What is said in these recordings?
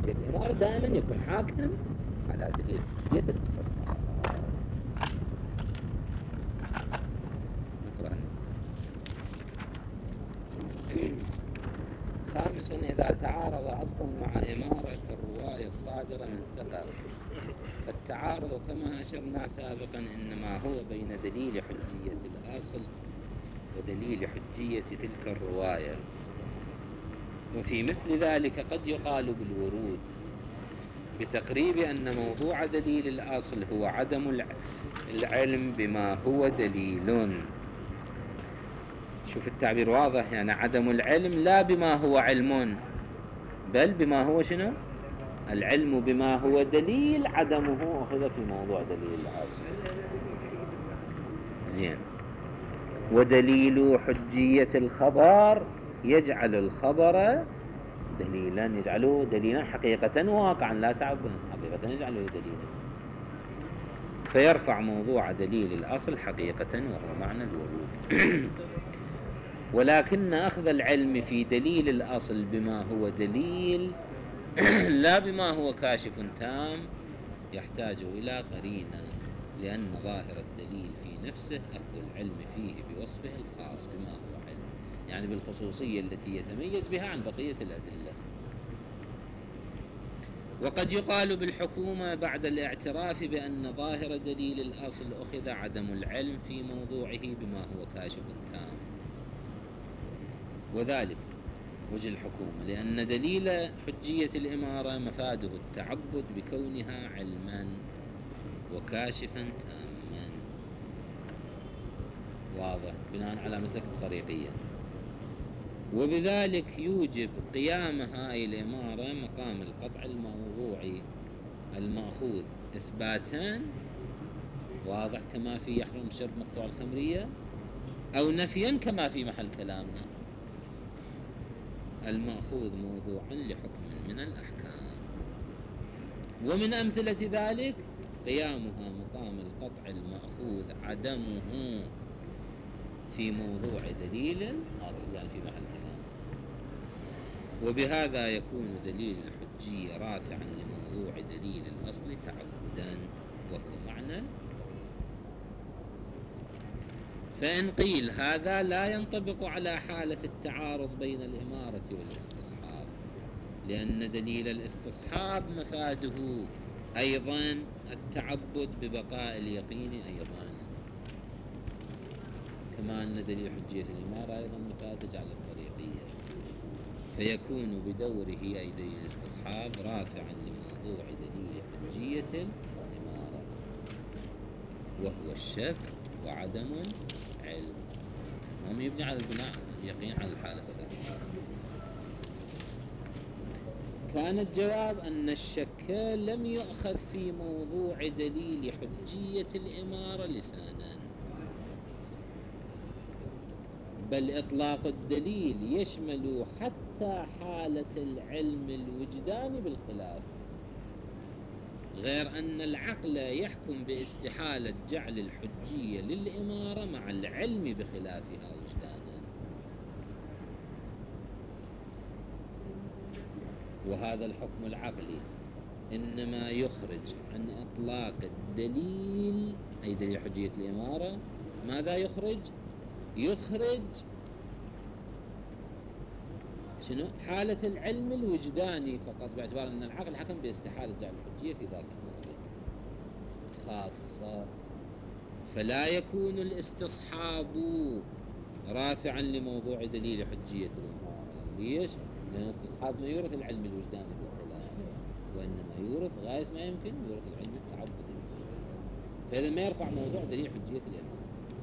حجية الإمارة دائما يكون حاكم على دليل حجية الاستصحاب. نقرأ. خامسا، إذا تعارض أصل مع إمارة الرواية الصادرة من ثقة، فالتعارض كما أشرنا سابقا إنما هو بين دليل حجية الأصل ودليل حجية تلك الرواية. وفي مثل ذلك قد يقال بالورود بتقريب أن موضوع دليل الأصل هو عدم العلم بما هو دليل. شوف التعبير واضح، يعني عدم العلم لا بما هو علم، بل بما هو شنو؟ العلم بما هو دليل، عدمه أخذ في موضوع دليل الأصل. زين. ودليل حجية الخبر يجعل الخبر دليلا، يجعله دليلا حقيقة واقعا لا تعبا، حقيقة يجعله دليلا، فيرفع موضوع دليل الأصل حقيقة وهو معنى الورود. ولكن أخذ العلم في دليل الأصل بما هو دليل لا بما هو كاشف تام يحتاج إلى قرينة، لأن ظاهر الدليل في نفسه أخذ العلم فيه بوصفه الخاص بما هو علم، يعني بالخصوصية التي يتميز بها عن بقية الأدلة. وقد يقال بالحكومة بعد الاعتراف بأن ظاهر دليل الأصل أخذ عدم العلم في موضوعه بما هو كاشف تام، وذلك وجه الحكومة لأن دليل حجية الإمارة مفاده التعبد بكونها علما وكاشفا تاما. واضح، بناء على مسلك الطريقية. وبذلك يوجب قيام هاي الإمارة مقام القطع الموضوعي المأخوذ إثباتا، واضح، كما في يحرم شرب مقطوع الخمرية، أو نفيا كما في محل كلامنا، المأخوذ موضوعا لحكم من الأحكام. ومن أمثلة ذلك قيامها مقام القطع المأخوذ عدمه في موضوع دليل الأصل، يعني في محل كلام. وبهذا يكون دليل الحجية رافعا لموضوع دليل الأصل تعبدا وهو معنى. فإن قيل هذا لا ينطبق على حالة التعارض بين الإمارة والاستصحاب، لأن دليل الاستصحاب مفاده أيضا التعبد ببقاء اليقين أيضا، كما أن دليل حجية الإمارة أيضا مفاده جعل الطريقية، فيكون بدوره أي دليل الاستصحاب رافعا لموضوع دليل حجية الإمارة، وهو الشك وعدم علم، هم يبني على البناء اليقين على الحالة السابقة. كان الجواب أن الشك لم يؤخذ في موضوع دليل حجية الإمارة لسانا، بل إطلاق الدليل يشمل حتى حالة العلم الوجداني بالخلاف، غير أن العقل يحكم باستحالة جعل الحجية للإمارة مع العلم بخلافها وجدانا. وهذا الحكم العقلي إنما يخرج عن إطلاق الدليل أي دليل حجية الإمارة. ماذا يخرج؟ يخرج شنو؟ حالة العلم الوجداني فقط، باعتبار أن العقل حكم باستحالة جعل الحجية في ذاك الموضوع خاصة، فلا يكون الاستصحاب رافعا لموضوع دليل حجية الإمارة. ليش؟ لأن الاستصحاب ما يورث العلم الوجداني بالخلاف، وإنما يورث غاية ما يمكن يورث العلم التعبدي، فإذا ما يرفع موضوع دليل حجية الإمارة.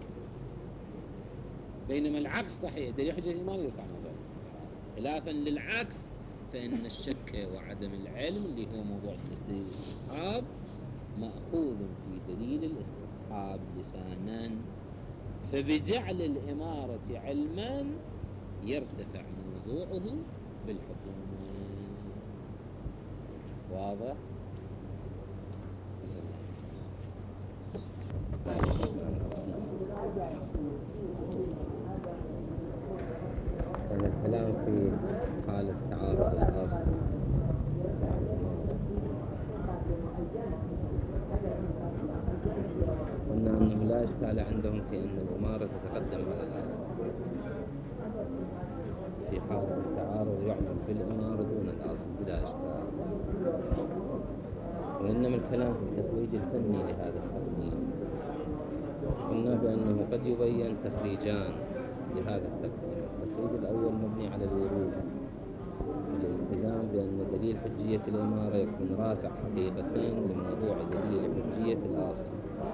بينما العكس صحيح، دليل حجية الإمارة يرفع موضوع الاستصحاب، خلافا للعكس فإن الشك وعدم العلم اللي هو موضوع دليل الاستصحاب مأخوذ في دليل الاستصحاب لسانا، فبجعل الإمارة علما يرتفع موضوعه بالحكم. واضح؟ هذا الكلام في حالة تعارض الأصل لا إشكال عندهم في أن الإمارة تتقدم على الأصل. في حالة التعارض يعمل في الإمارة دون الأصل بلا إشكال. وإنما الكلام في التخريج الفني لهذا التقديم. قلنا بأنه قد يبين تخريجان لهذا التقديم. التخريج الأول مبني على الورود، الالتزام بأن دليل حجية الإمارة يكون رافع حقيقتين لموضوع دليل حجية الأصل،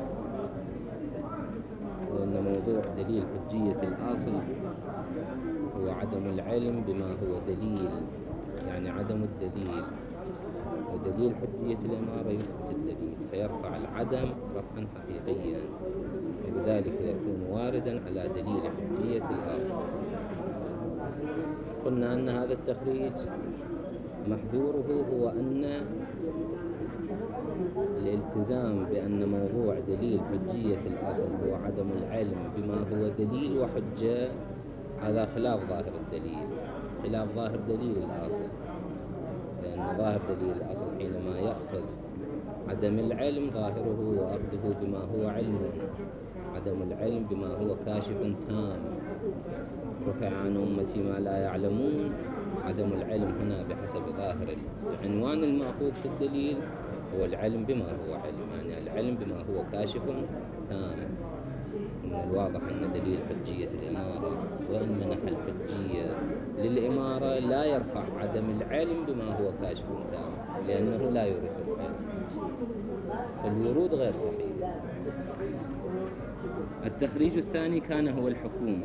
لأن موضوع دليل حجية الأصل هو عدم العلم بما هو دليل، يعني عدم الدليل، ودليل حجية الإمارة يثبت الدليل فيرفع العدم رفعا حقيقيا، وبذلك يكون واردا على دليل حجية الأصل. قلنا أن هذا التخريج محذوره هو أن الالتزام بأن موضوع دليل حجية الأصل هو عدم العلم بما هو دليل وحجة، هذا خلاف ظاهر الدليل، خلاف ظاهر دليل الأصل، لأن ظاهر دليل الأصل حينما يأخذ عدم العلم ظاهره وأخذه بما هو علم، عدم العلم بما هو كاشف تام، رفع عن أمتي ما لا يعلمون. عدم العلم هنا بحسب ظاهر العنوان المأخوذ في الدليل هو العلم بما هو علم، يعني العلم بما هو كاشف تام. من الواضح أن دليل حجية الإمارة وإن منح الحجية للإمارة لا يرفع عدم العلم بما هو كاشف تام، لأنه لا يورث العلم، فالورود غير صحيح. التخريج الثاني كان هو الحكومة،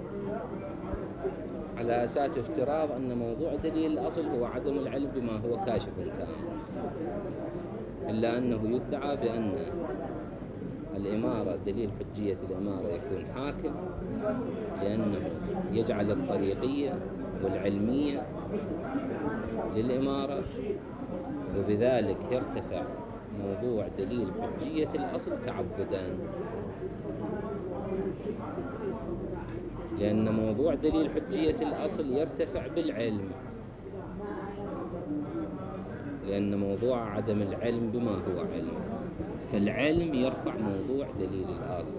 على أساس افتراض أن موضوع دليل الأصل هو عدم العلم بما هو كاشف تام، إلا أنه يدعى بأن الإمارة دليل حجية الإمارة يكون حاكم، لأنه يجعل الطريقية والعلمية للإمارة، وبذلك يرتفع موضوع دليل حجية الأصل تعبداً، لأن موضوع دليل حجية الأصل يرتفع بالعلم، لأن موضوع عدم العلم بما هو علم، فالعلم يرفع موضوع دليل الأصل.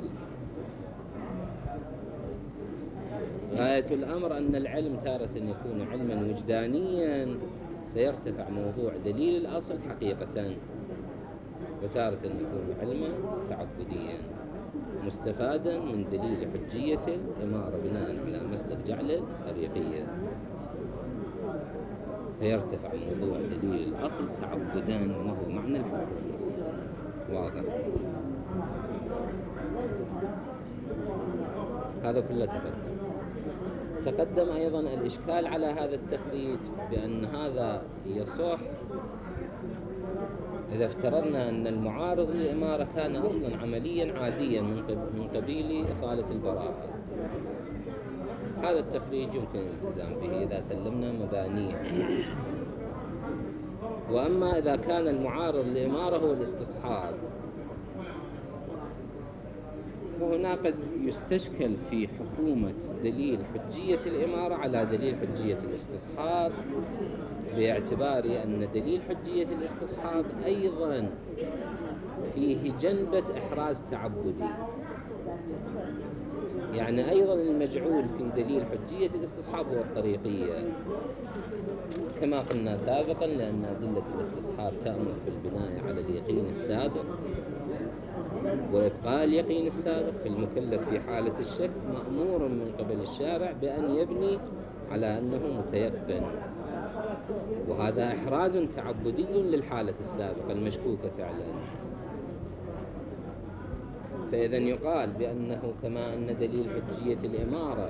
غاية الأمر أن العلم تارة يكون علما وجدانيا فيرتفع موضوع دليل الأصل حقيقة، وتارة يكون علما تعبديا مستفادا من دليل حجية الإمارة بناء على مسلك جعل الطريقية، فيرتفع موضوع دليل الأصل تعبدان، وهو معنى الحكم. واضح؟ هذا كله تقدم أيضا الإشكال على هذا التخريج بأن هذا يصح إذا افترضنا أن المعارض للإمارة كان أصلا عمليا عاديا من قبيل إصالة البراءة. هذا التخريج يمكن الالتزام به إذا سلمنا مبانيه. وأما إذا كان المعارض للإمارة هو الاستصحاب، فهنا قد يستشكل في حكومة دليل حجية الإمارة على دليل حجية الاستصحاب، باعتبار أن دليل حجية الاستصحاب أيضا فيه جنبة إحراز تعبدي، يعني أيضا المجعول في دليل حجية الاستصحاب هو الطريقية كما قلنا سابقا، لأن أدلة الاستصحاب تأمر بالبناء على اليقين السابق، وإبقاء اليقين السابق في المكلف في حالة الشك مأمور من قبل الشارع بأن يبني على أنه متيقن، وهذا إحراز تعبدي للحالة السابقة المشكوكة فعلا. فإذا يقال بأنه كما أن دليل حجية الإمارة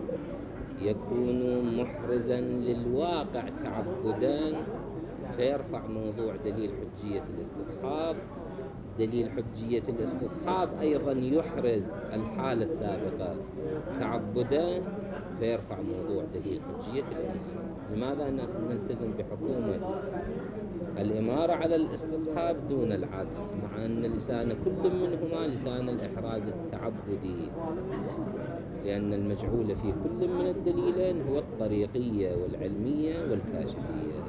يكون محرزا للواقع تعبدان فيرفع موضوع دليل حجية الاستصحاب، دليل حجية الاستصحاب أيضا يحرز الحالة السابقة تعبدان فيرفع موضوع دليل حجية الإمارة. لماذا نلتزم بحكومة الإمارة على الاستصحاب دون العكس، مع أن لسان كل منهما لسان الإحراز التعبدي، لأن المجعول في كل من الدليلين هو الطريقية والعلمية والكاشفية.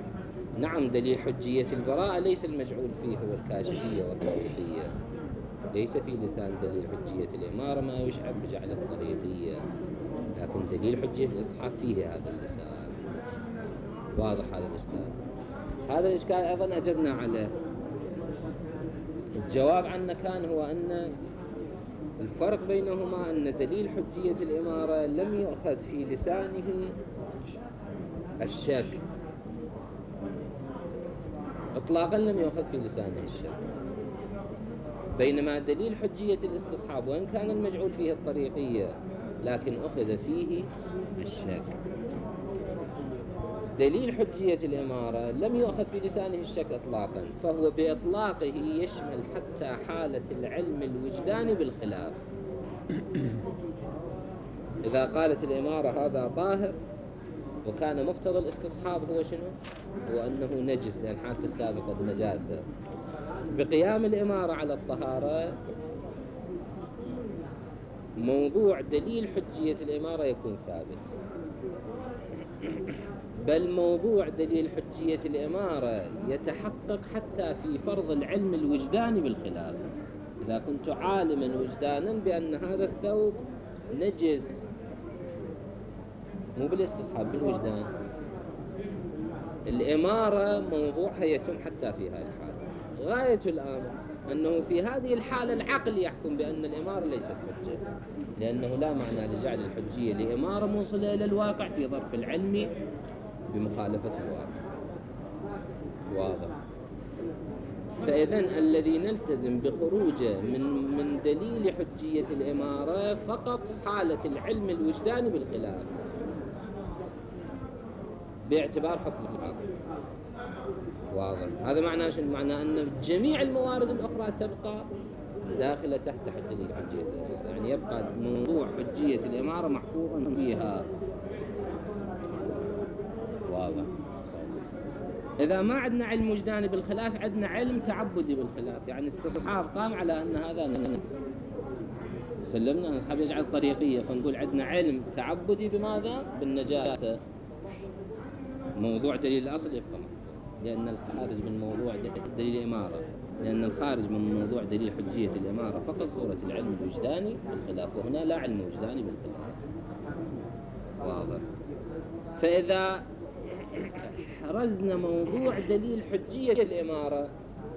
نعم دليل حجية البراءة ليس المجعول فيه هو الكاشفية والطريقية، ليس في لسان دليل حجية الإمارة ما يشعر بجعل الطريقية، لكن دليل حجية الإستصحاب فيه هذا اللسان. واضح هذا الإشكال؟ هذا الإشكال أيضا أجبنا عليه. الجواب عنه كان هو أن الفرق بينهما أن دليل حجية الإمارة لم يؤخذ في لسانه الشك إطلاقا، لم يؤخذ في لسانه الشك، بينما دليل حجية الاستصحاب وإن كان المجعول فيه الطريقية لكن أخذ فيه الشك. دليل حجية الإمارة لم يؤخذ في لسانه الشك إطلاقا، فهو بإطلاقه يشمل حتى حالة العلم الوجداني بالخلاف. إذا قالت الإمارة هذا طاهر وكان مقتضى الاستصحاب هو شنو؟ هو أنه نجس لأن حالته السابقة بنجاسة، بقيام الإمارة على الطهارة موضوع دليل حجية الإمارة يكون ثابت، بل موضوع دليل حجية الإمارة يتحقق حتى في فرض العلم الوجداني بالخلاف. إذا كنت عالما وجدانا بأن هذا الثوب نجس، مو بالاستصحاب، بالوجدان، الإمارة موضوعها يتم حتى في هذه الحالة. غاية الأمر أنه في هذه الحالة العقل يحكم بأن الإمارة ليست حجة، لأنه لا معنى لجعل الحجية لإمارة موصلة إلى الواقع في ظرف العلم بمخالفة الواقع. واضح؟ فإذن الذي نلتزم بخروجه من دليل حجية الإمارة فقط حالة العلم الوجداني بالخلاف باعتبار حكم العقل. واضح؟ هذا معناه شنو؟ معناه أن جميع الموارد الأخرى تبقى داخلة تحت دليل حجية الإمارة، يعني يبقى موضوع حجية الإمارة محفوظا فيها. واضح؟ إذا ما عندنا علم وجداني بالخلاف عندنا علم تعبدي بالخلاف، يعني استصحاب قام على أن هذا نجس، سلمنا أصحاب يجعل طريقية، فنقول عندنا علم تعبدي بماذا؟ بالنجاسة. موضوع دليل الأصل يبقى محفوظ، لأن الخارج من موضوع دليل الإمارة، لأن الخارج من موضوع دليل حجية الإمارة فقط صورة العلم الوجداني بالخلاف، وهنا لا علم وجداني بالخلاف. واضح؟ فإذا حرزنا موضوع دليل حجية الإمارة،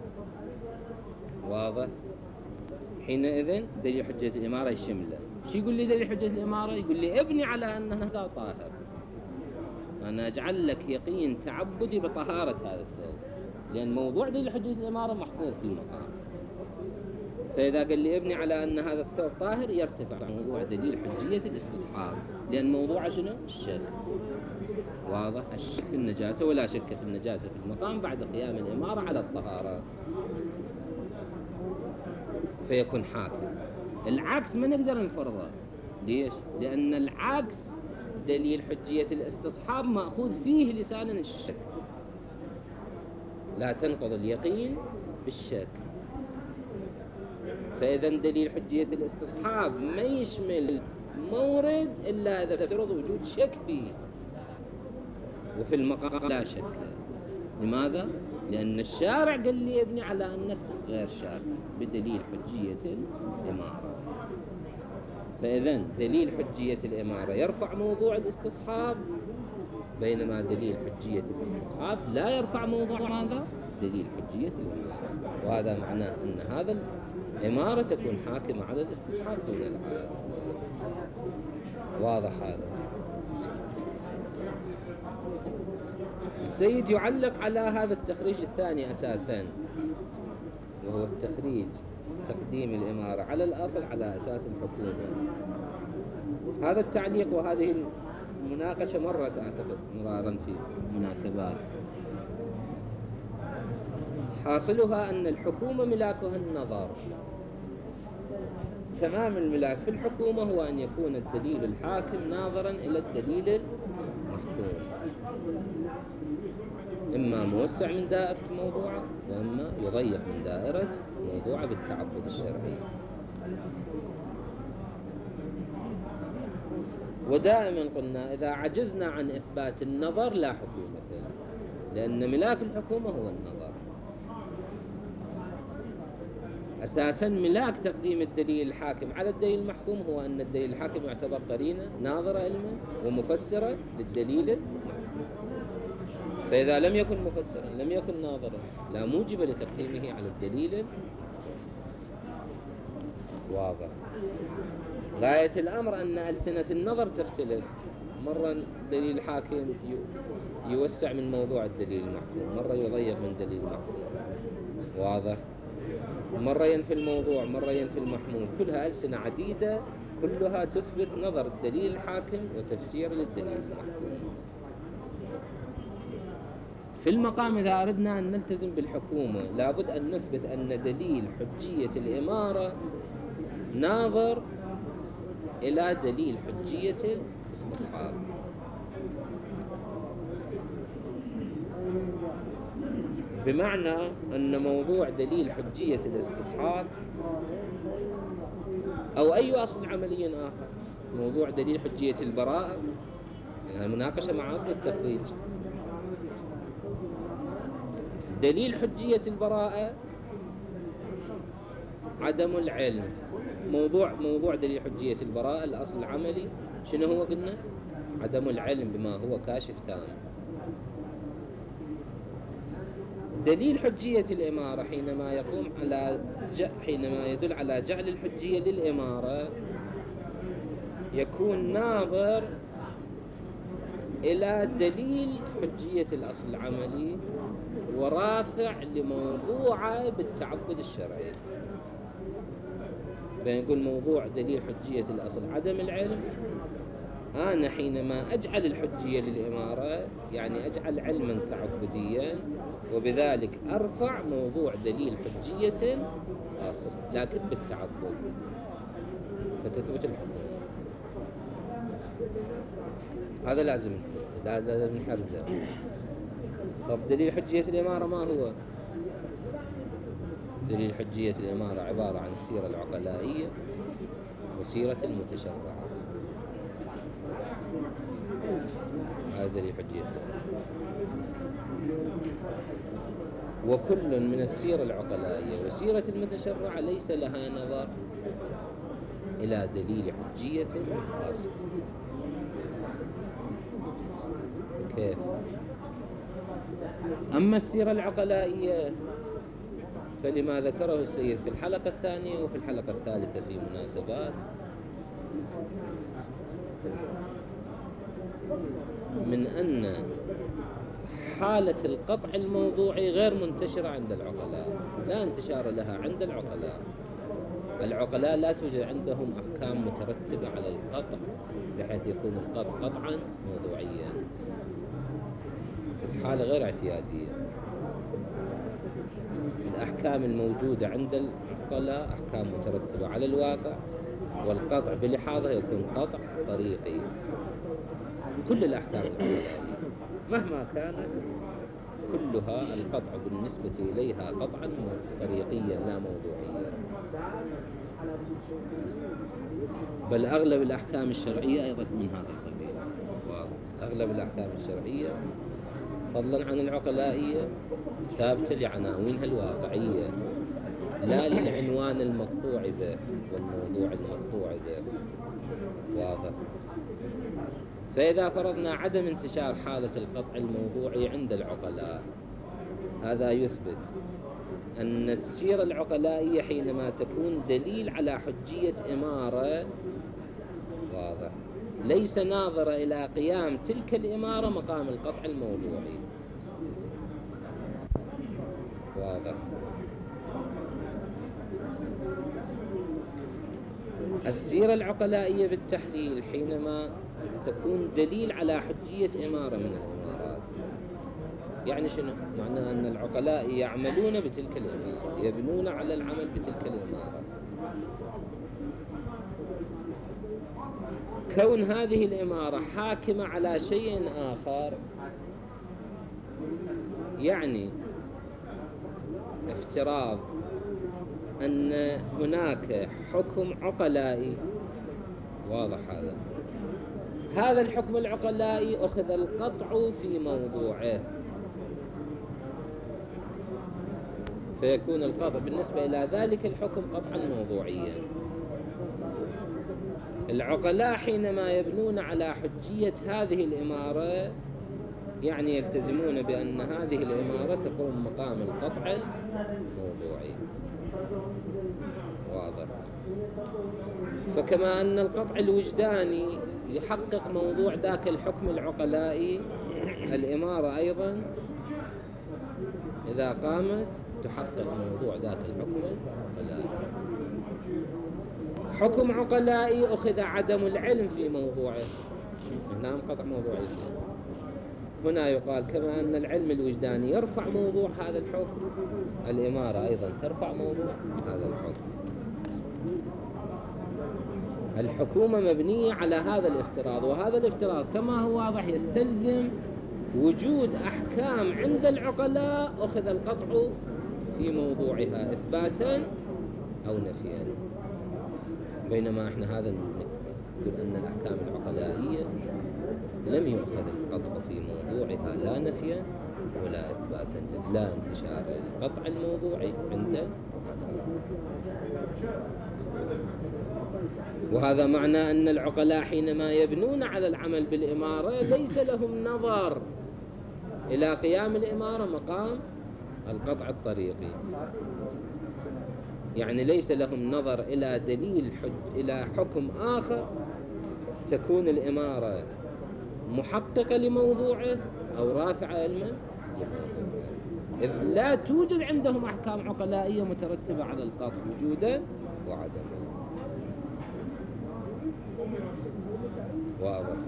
واضح، حينئذ دليل حجية الإمارة يشمله. شو يقول لي دليل حجية الإمارة؟ يقول لي ابني على أن هذا طاهر، أنا أجعل لك يقين تعبدي بطهارة هذا الثوب، لأن موضوع دليل حجية الإمارة محفوظ في المقام. فإذا قال لي ابني على أن هذا الثوب طاهر يرتفع موضوع دليل حجية الاستصحاب، لأن موضوع شنو؟ الشك. واضح؟ الشك في النجاسة، ولا شك في النجاسة في المقام بعد قيام الإمارة على الطهارة، فيكون حاكم. العكس ما نقدر نفرضه. ليش؟ لأن العكس دليل حجية الاستصحاب مأخوذ فيه لسانا الشك، لا تنقض اليقين بالشك. فإذا دليل حجية الاستصحاب ما يشمل مورد إلا إذا افترض وجود شك فيه، وفي المقام لا شك. لماذا؟ لأن الشارع قال لي ابني على أنك غير شاك بدليل حجية الإمارة. فإذن دليل حجية الإمارة يرفع موضوع الاستصحاب، بينما دليل حجية الاستصحاب لا يرفع موضوع ماذا؟ دليل حجية الإمارة. وهذا معناه أن هذا الإمارة تكون حاكمة على الاستصحاب دون العادة. واضح هذا؟ السيد يعلق على هذا التخريج الثاني أساساً، وهو التخريج تقديم الإمارة على الأصل على أساس الحكومة. هذا التعليق وهذه المناقشة مرت أعتقد مرارا في مناسبات. حاصلها أن الحكومة ملاكها النظر. تمام الملاك في الحكومة هو أن يكون الدليل الحاكم ناظرا إلى الدليل المحكوم، إما موسع من دائرة موضوعه وإما يضيق من دائرة موضوعه بالتعبد الشرعي. ودائما قلنا إذا عجزنا عن إثبات النظر لا حكومة، لأن ملاك الحكومة هو النظر. أساساً ملاك تقديم الدليل الحاكم على الدليل المحكوم هو أن الدليل الحاكم يعتبر قرينة ناظرة علما ومفسرة للدليل المحكوم. فإذا لم يكن مفسرا لم يكن ناظرا لا موجب لتقديمه على الدليل. واضح. غاية الأمر أن ألسنة النظر تختلف، مرة الدليل الحاكم يوسع من موضوع الدليل المحكوم، مرة يضيق من دليل المحكوم. واضح. مرة ينفي الموضوع، مرة ينفي المحمول، كلها ألسنة عديدة كلها تثبت نظر الدليل الحاكم وتفسير للدليل المحكوم. في المقام إذا أردنا أن نلتزم بالحكومة لابد أن نثبت أن دليل حجية الإمارة ناظر إلى دليل حجية الاستصحاب. بمعنى أن موضوع دليل حجية الاستصحاب أو أي أصل عملي آخر، موضوع دليل حجية البراءة، يعني مناقشة مع أصل التخريج. دليل حجية البراءة عدم العلم. موضوع دليل حجية البراءة الأصل العملي شنو هو؟ قلنا عدم العلم بما هو كاشف تام. دليل حجية الإمارة حينما يدل على جعل الحجية للإمارة يكون ناظر إلى دليل حجية الأصل العملي ورافع لموضوعه بالتعبد الشرعي. فنقول موضوع دليل حجية الأصل عدم العلم، أنا حينما أجعل الحجية للإمارة يعني أجعل علما تعبديا، وبذلك أرفع موضوع دليل حجية الأصل لكن بالتعبد، فتثبت الحكومة. هذا لازم نثبت، لازم نحرزه. طب دليل حجية الإمارة ما هو؟ دليل حجية الإمارة عبارة عن السيرة العقلائية وسيرة المتشرعة. هذا دليل حجية الإمارة. وكل من السيرة العقلائية وسيرة المتشرعة ليس لها نظر إلى دليل حجية الأصل. كيف؟ أما السيرة العقلائية فلما ذكره السيد في الحلقة الثانية وفي الحلقة الثالثة في مناسبات من أن حالة القطع الموضوعي غير منتشرة عند العقلاء، لا انتشار لها عند العقلاء. العقلاء لا توجد عندهم أحكام مترتبة على القطع بحيث يكون القطع قطعا موضوعيا، في حالة غير اعتيادية. الأحكام الموجودة عند العقلاء أحكام مترتبة على الواقع، والقطع بلحاظه يكون قطع طريقي. كل الأحكام العقلائية مهما كانت كلها القطع بالنسبة إليها قطعا طريقيا لا موضوعيا. بل أغلب الأحكام الشرعية أيضا من هذا القبيل. أغلب الأحكام الشرعية فضلا عن العقلائية ثابتة لعناوينها الواقعية لا للعنوان المقطوع به والموضوع المقطوع به. واضح. فإذا فرضنا عدم انتشار حالة القطع الموضوعي عند العقلاء، هذا يثبت أن السيرة العقلائية حينما تكون دليل على حجية إمارة، واضح، ليس ناظرة إلى قيام تلك الإمارة مقام القطع الموضوعي. واضح. السيرة العقلائية بالتحليل حينما تكون دليل على حجية إمارة من الإمارات، يعني شنو؟ معناه أن العقلاء يعملون بتلك الإمارة، يبنون على العمل بتلك الإمارة. كون هذه الإمارة حاكمة على شيء آخر يعني افتراض أن هناك حكم عقلائي. واضح. هذا الحكم العقلائي أخذ القطع في موضوعه، فيكون القطع بالنسبة إلى ذلك الحكم قطعا موضوعيا. العقلاء حينما يبنون على حجية هذه الإمارة يعني يلتزمون بأن هذه الإمارة تقوم مقام القطع الموضوعي. واضح؟ فكما أن القطع الوجداني يحقق موضوع ذاك الحكم العقلائي، الإمارة أيضا إذا قامت تحقق موضوع ذاك الحكم العقلائي. حكم عقلائي أخذ عدم العلم في موضوعه، هنا قطع موضوع يصير. هنا يقال كما أن العلم الوجداني يرفع موضوع هذا الحكم، الإمارة أيضا ترفع موضوع هذا الحكم. الحكومة مبنية على هذا الافتراض، وهذا الافتراض كما هو واضح يستلزم وجود أحكام عند العقلاء أخذ القطع في موضوعها إثباتا أو نفيا. بينما احنا هذا نقول أن الأحكام العقلائية لم يؤخذ القطع في موضوعها لا نفيا ولا إثباتا، إذ لا انتشار القطع الموضوعي عند. وهذا معنى أن العقلاء حينما يبنون على العمل بالإمارة ليس لهم نظر إلى قيام الإمارة مقام القطع الطريقي، يعني ليس لهم نظر إلى دليل إلى حكم آخر تكون الإمارة محققة لموضوعه أو رافعة علما لموضوعه، إذ لا توجد عندهم أحكام عقلائية مترتبة على القطع وجودا وعدما. واضح؟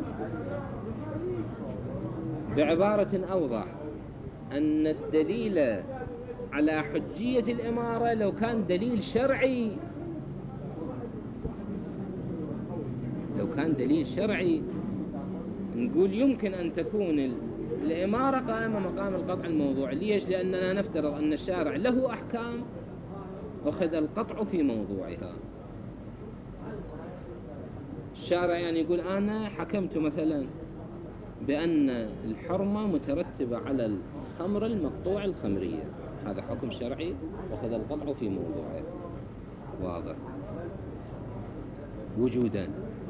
بعبارة أوضح، أن الدليل على حجية الإمارة لو كان دليل شرعي، لو كان دليل شرعي نقول يمكن أن تكون الإمارة قائمة مقام القطع الموضوعي. ليش؟ لأننا نفترض أن الشارع له أحكام أخذ القطع في موضوعها. الشارع يعني يقول أنا حكمت مثلا بأن الحرمة مترتبة على الخمر المقطوع الخمرية، هذا حكم شرعي وأخذ القطع في موضوعه. واضح؟ وجودا.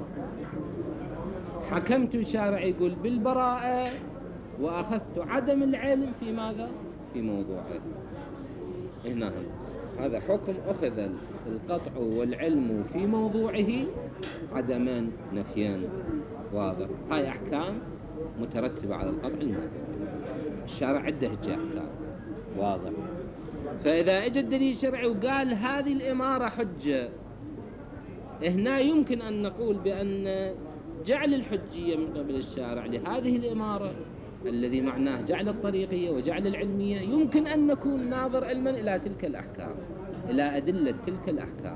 حكمت الشارع يقول بالبراءة وأخذت عدم العلم في ماذا؟ في موضوعه. هنا هذا حكم أخذ القطع والعلم في موضوعه عدما نفيا. واضح؟ هاي أحكام مترتبة على القطع الموضوعي، الشارع عنده أحكام. واضح؟ فإذا اجى الدليل الشرعي وقال هذه الإمارة حجة، هنا يمكن أن نقول بأن جعل الحجية من قبل الشارع لهذه الإمارة الذي معناه جعل الطريقية وجعل العلمية، يمكن أن نكون ناظر علما إلى تلك الأحكام، إلى أدلة تلك الأحكام.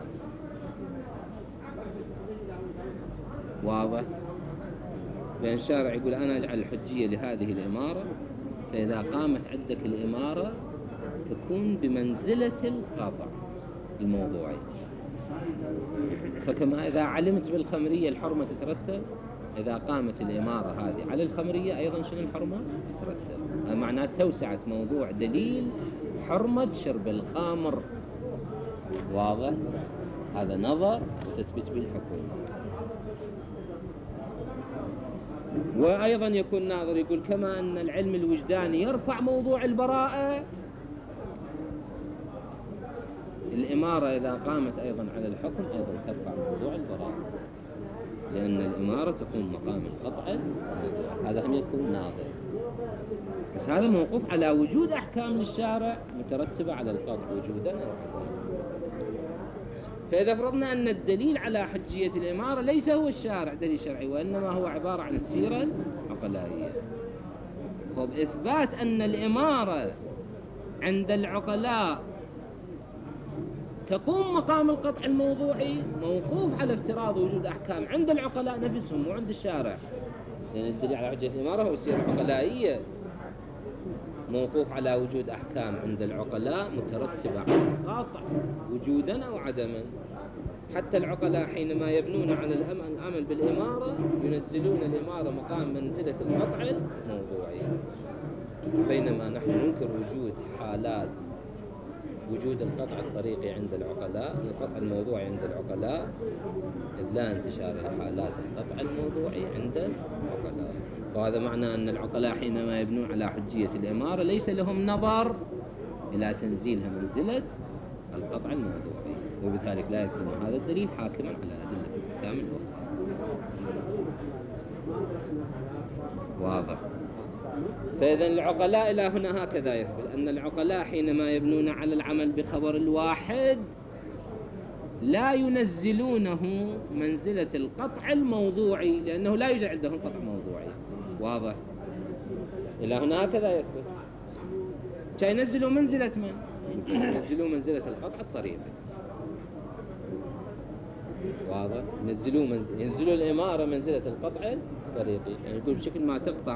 واضح؟ بأن الشارع يقول أنا أجعل الحجية لهذه الإمارة، فإذا قامت عندك الإمارة تكون بمنزلة القطع الموضوعي. فكما إذا علمت بالخمرية الحرمة تترتب، إذا قامت الإمارة هذه على الخمرية أيضا شنو الحرمة تترتب. معناه توسعة موضوع دليل حرمة شرب الخمر. واضح؟ هذا نظر وتثبت بالحكم. وأيضا يكون ناظر يقول كما أن العلم الوجداني يرفع موضوع البراءة، الإمارة إذا قامت أيضا على الحكم أيضا ترفع موضوع البراءة، لأن الإمارة تكون مقام القطع. هذا هم يكون ناظر، بس هذا موقوف على وجود أحكام للشارع مترتبة على القطع وجودا أو عدما. فإذا فرضنا أن الدليل على حجية الإمارة ليس هو الشارع دليل شرعي، وإنما هو عبارة عن السيرة العقلائية، خب إثبات أن الإمارة عند العقلاء تقوم مقام القطع الموضوعي موقوف على افتراض وجود أحكام عند العقلاء نفسهم وعند الشارع، لأن الدليل على حجية الإمارة هو السيرة العقلائية، موقوف على وجود أحكام عند العقلاء مترتبة على القطع وجودا أو عدما. حتى العقلاء حينما يبنون على العمل بالإمارة ينزلون الإمارة مقام منزلة القطع الموضوعي، بينما نحن ننكر وجود حالات وجود القطع الطريقي عند العقلاء، القطع الموضوعي عند العقلاء، إذ لا انتشار لحالات القطع الموضوعي عند العقلاء. وهذا معنى أن العقلاء حينما يبنون على حجية الإمارة ليس لهم نظر إلى تنزيلها منزلة القطع الموضوعي، وبذلك لا يكون هذا الدليل حاكما على أدلة الأحكام الأخرى. واضح؟ فإذا العقلاء إلى هنا هكذا يثبت أن العقلاء حينما يبنون على العمل بخبر الواحد لا ينزلونه منزلة القطع الموضوعي، لأنه لا يوجد عندهم قطع موضوعي. واضح؟ إلى هنا هكذا يثبت. ينزلوا منزلة من؟ ينزلوا منزلة القطع الطريقي. واضح؟ ينزلوا الإمارة منزلة القطع الطريقي، يعني يقول بشكل ما تقطع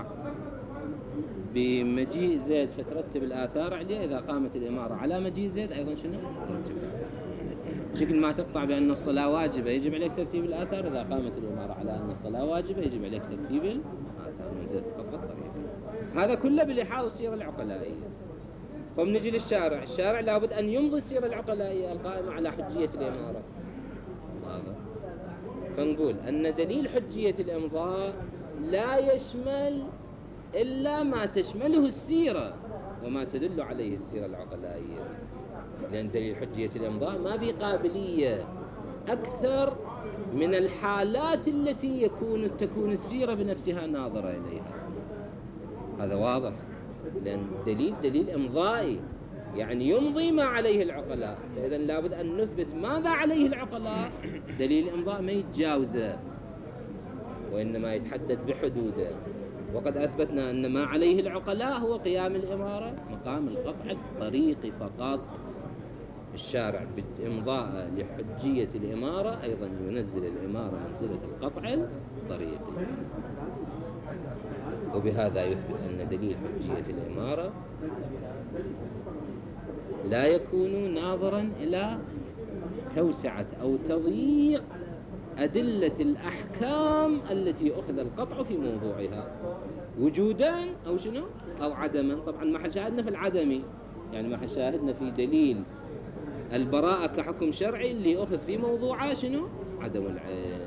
بمجيء زيد فترتب الآثار عليه، إذا قامت الإمارة على مجيء زيد أيضا شنو؟ ترتب الآثار. بشكل ما تقطع بأن الصلاة واجبة يجب عليك ترتيب الآثار، إذا قامت الإمارة على أن الصلاة واجبة يجب عليك ترتيب الآثار منزلة القطع الطريقي. هذا كله بلحاظ السيرة العقلائية. فبنجي للشارع، الشارع لابد أن يمضي السيرة العقلائية القائمة على حجية الإمارة. فنقول أن دليل حجية الإمضاء لا يشمل إلا ما تشمله السيرة وما تدل عليه السيرة العقلائية، لأن دليل حجية الإمضاء ما بقابلية أكثر من الحالات التي تكون السيرة بنفسها ناظرة إليها. هذا واضح، لأن دليل إمضائي يعني يمضي ما عليه العقلاء، فإذا لابد أن نثبت ماذا عليه العقلاء. دليل الإمضاء ما يتجاوزه وإنما يتحدد بحدوده، وقد أثبتنا أن ما عليه العقلاء هو قيام الإمارة مقام القطع الطريقي فقط. الشارع بإمضاء لحجية الإمارة أيضا ينزل الإمارة منزلة القطع الطريقي، وبهذا يثبت أن دليل حجية الإمارة لا يكون ناظرا إلى توسعة أو تضييق أدلة الأحكام التي أخذ القطع في موضوعها وجودا أو شنو أو عدما. طبعا ما شاهدنا في العدمي، يعني ما شاهدنا في دليل البراءة كحكم شرعي اللي أخذ في موضوعه شنو عدم العين.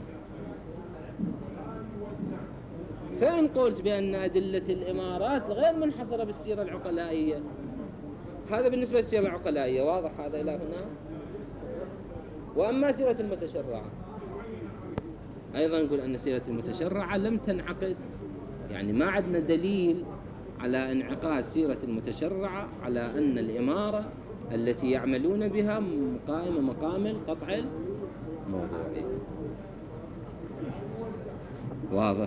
فإن قلت بأن أدلة الإمارات غير منحصرة بالسيرة العقلائية، هذا بالنسبة للسيرة العقلائية واضح هذا إلى هنا. وأما سيرة المتشرعة أيضا نقول أن سيرة المتشرعة لم تنعقد، يعني ما عندنا دليل على انعقاد سيرة المتشرعة على أن الإمارة التي يعملون بها قائمة مقام القطع الموضوعي. واضح؟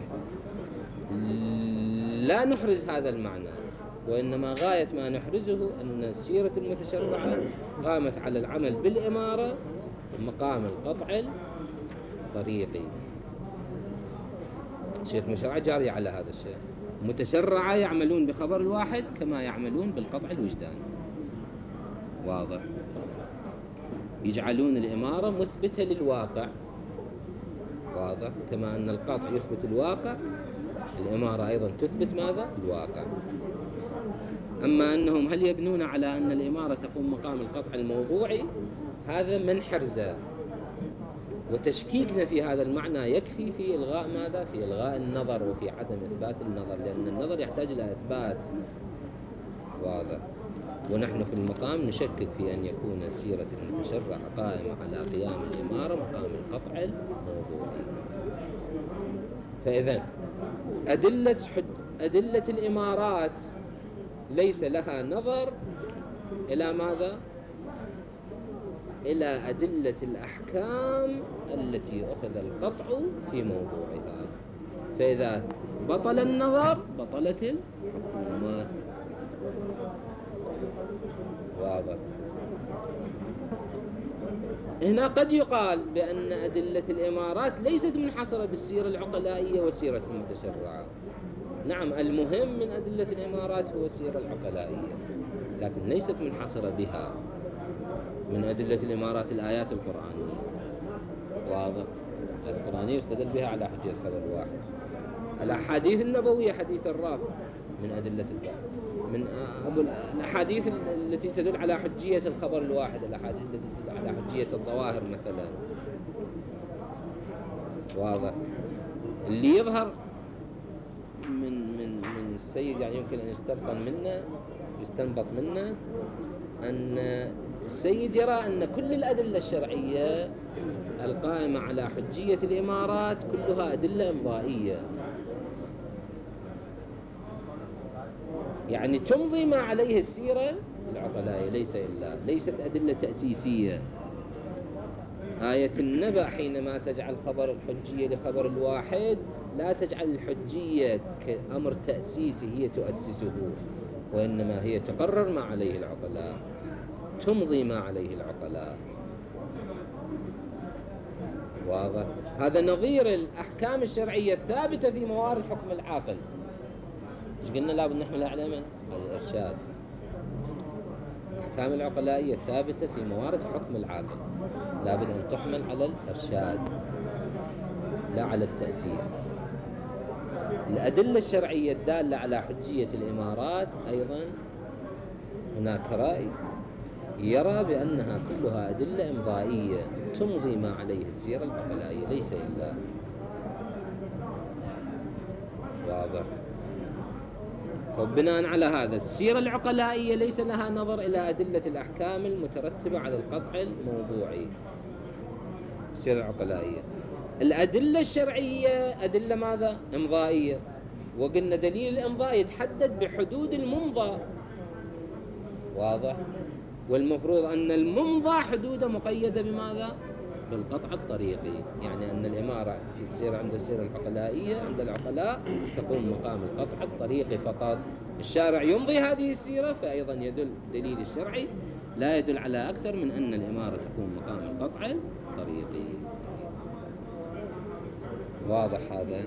لا نحرز هذا المعنى، وإنما غاية ما نحرزه أن سيرة المتشرعة قامت على العمل بالإمارة مقام القطع الطريقي. سيرة المتشرعة جارية على هذا الشيء. متشرعة يعملون بخبر الواحد كما يعملون بالقطع الوجداني. واضح؟ يجعلون الإمارة مثبتة للواقع. واضح؟ كما أن القطع يثبت الواقع، الإمارة أيضا تثبت ماذا؟ الواقع. أما أنهم هل يبنون على أن الإمارة تقوم مقام القطع الموضوعي، هذا من حرزه، وتشكيكنا في هذا المعنى يكفي في إلغاء ماذا؟ في إلغاء النظر وفي عدم إثبات النظر، لأن النظر يحتاج إلى إثبات. واضح؟ ونحن في المقام نشكك في أن يكون سيرة المتشرع قائمة على قيام الإمارة مقام القطع الموضوعي. فإذا أدلة الإمارات ليس لها نظر إلى ماذا؟ إلى أدلة الأحكام التي أخذ القطع في موضوعها. فإذا بطل النظر بطلت الحكومة. واضح؟ هنا قد يقال بأن أدلة الإمارات ليست منحصرة بالسيرة العقلائية وسيرة المتشرعة. نعم، المهم من أدلة الإمارات هو السيرة العقلائية، لكن ليست منحصرة بها. من أدلة الإمارات الآيات القرآنية. واضح؟ القرآنية يستدل بها على حجية خبر الواحد. الأحاديث النبوية حديث الرافع من أدلة الباب. من الأحاديث التي تدل على حجية الخبر الواحد، الأحاديث التي تدل على حجية الظواهر مثلا. واضح. اللي يظهر من السيد يعني يمكن أن يستنبط منه أن السيد يرى أن كل الأدلة الشرعية القائمة على حجية الإمارات كلها أدلة إمضائية، يعني تمضي ما عليه السيرة العقلائية، ليست أدلة تأسيسية. آية النبأ حينما تجعل خبر الحجية لخبر الواحد لا تجعل الحجية كأمر تأسيسي هي تؤسسه، وإنما هي تقرر ما عليه العقلاء، تمضي ما عليه العقلاء. واضح. هذا نظير الأحكام الشرعية الثابتة في موارد حكم العاقل. ايش قلنا؟ لابد نحملها على من؟ على الإرشاد. الأحكام العقلائية الثابتة في موارد حكم العاقل لابد أن تحمل على الإرشاد لا على التأسيس. الأدلة الشرعية الدالة على حجية الإمارات أيضا هناك رأي يرى بأنها كلها أدلة إمضائية تمضي ما عليه السيرة العقلائية ليس إلا. واضح. وبناء على هذا السيرة العقلائية ليس لها نظر إلى أدلة الأحكام المترتبة على القطع الموضوعي. السيرة العقلائية الأدلة الشرعية أدلة ماذا؟ إمضائية، وقلنا دليل الإمضاء يتحدد بحدود الممضى. واضح. والمفروض أن الممضى حدوده مقيدة بماذا؟ بالقطع الطريقي، يعني أن الإمارة في السيرة عند السيرة العقلائية عند العقلاء تقوم مقام القطع الطريقي فقط. الشارع يمضي هذه السيرة، فأيضا يدل دليل الشرعي لا يدل على أكثر من أن الإمارة تقوم مقام القطع الطريقي. واضح هذا؟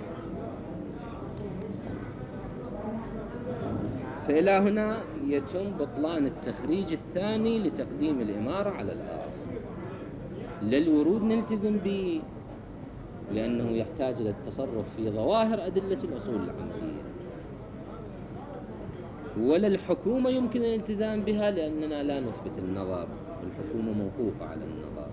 فإلى هنا يتم بطلان التخريج الثاني لتقديم الإمارة على الأصل. للورود نلتزم به لأنه يحتاج إلى التصرف في ظواهر أدلة الأصول العملية، ولا الحكومة يمكن الالتزام بها لأننا لا نثبت النظر، الحكومة موقوفة على النظر.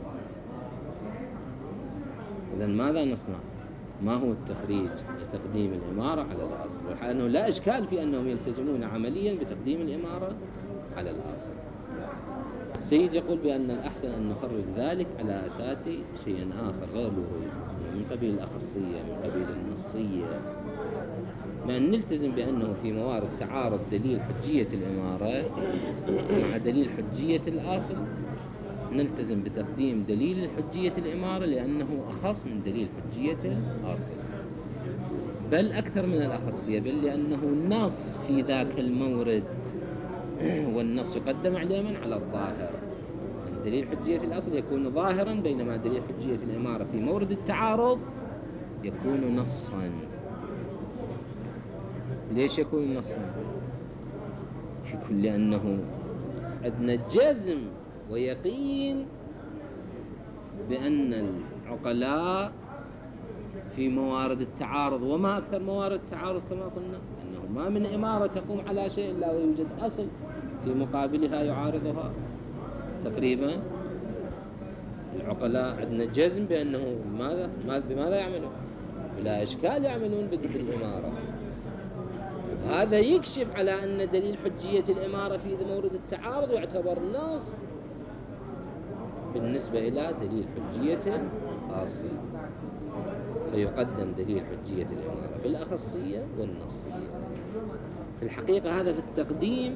إذن ماذا نصنع؟ ما هو التخريج لتقديم الإمارة على الأصل؟ وحأنه لا إشكال في أنهم يلتزمون عمليا بتقديم الإمارة على الأصل. السيد يقول بأن الأحسن أن نخرج ذلك على أساس شيء آخر غير الورود، من قبيل الأخصية، من قبيل النصية، ما أن نلتزم بأنه في موارد تعارض دليل حجية الإمارة مع دليل حجية الأصل نلتزم بتقديم دليل حجية الإمارة لأنه أخص من دليل حجية الأصل، بل أكثر من الأخصية، بل لأنه النص في ذاك المورد، والنص يقدم على من؟ على الظاهر. دليل حجية الأصل يكون ظاهرا، بينما دليل حجية الإمارة في مورد التعارض يكون نصا. ليش يكون نصا؟ يكون لأنه عندنا جزم ويقين بأن العقلاء في موارد التعارض، وما أكثر موارد التعارض كما قلنا، أنه ما من إمارة تقوم على شيء إلا ويوجد أصل في مقابلها يعارضها تقريبا. العقلاء عندنا جزم بأنه بماذا يعملون؟ بلا إشكال يعملون بالإمارة. هذا يكشف على أن دليل حجية الإمارة في مورد التعارض يعتبر نص بالنسبة إلى دليل حجية الأصل، فيقدم دليل حجية الإمارة بالأخصية والنصية. في الحقيقة هذا في التقديم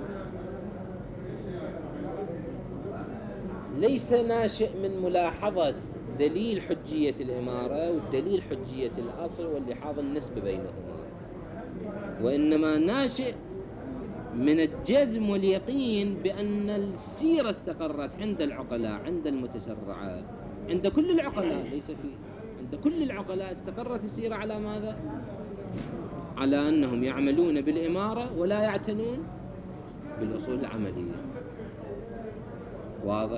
ليس ناشئ من ملاحظة دليل حجية الإمارة والدليل حجية الأصل واللحاظ النسبة بينهما، وإنما ناشئ من الجزم واليقين بأن السيرة استقرت عند العقلاء، عند المتشرعات، عند كل العقلاء، ليس فيه، عند كل العقلاء استقرت السيرة على ماذا؟ على أنهم يعملون بالإمارة ولا يعتنون بالأصول العملية. واضح؟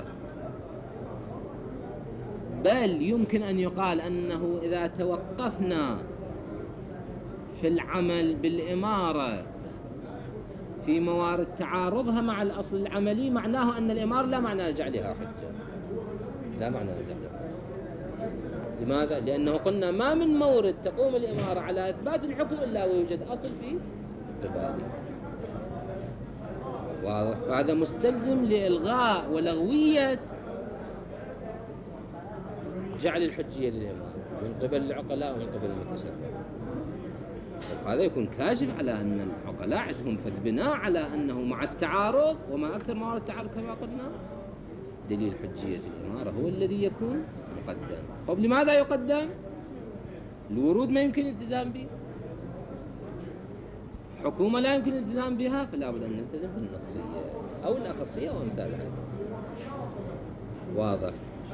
بل يمكن أن يقال أنه إذا توقفنا في العمل بالإمارة في موارد تعارضها مع الأصل العملي معناه أن الإمارة لا معنى لجعلها حجة، لا معنى لجعلها حجة. لماذا؟ لأنه قلنا ما من مورد تقوم الإمارة على إثبات الحكم إلا ويوجد أصل في قباله. واضح؟ فهذا مستلزم لإلغاء ولغوية جعل الحجية للإمارة من قبل العقلاء ومن قبل المتشرع. هذا يكون كاشف على أن العقلاء عندهم فالبناء على أنه مع التعارض، وما أكثر موارد التعارض كما قلنا، دليل حجية الإمارة هو الذي يكون مقدم. طب لماذا يقدم؟ الورود ما يمكن الالتزام به، حكومة لا يمكن الالتزام بها، فلا بد أن نلتزم بالنصية أو الأخصية وأمثالها. واضح؟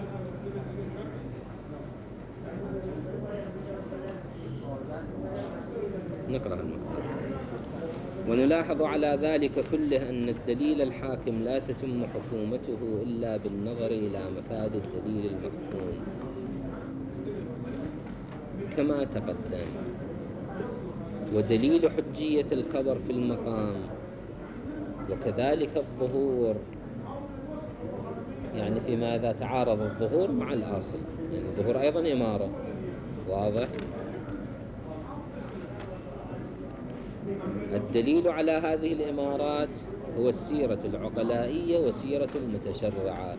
نقرأ المقال. ونلاحظ على ذلك كله أن الدليل الحاكم لا تتم حكومته إلا بالنظر إلى مفاد الدليل المحكوم كما تقدم. ودليل حجية الخبر في المقام وكذلك الظهور، يعني فيما إذا تعارض الظهور مع الأصل، يعني الظهور أيضا إمارة. واضح؟ الدليل على هذه الإمارات هو السيرة العقلائية وسيرة المتشرعات.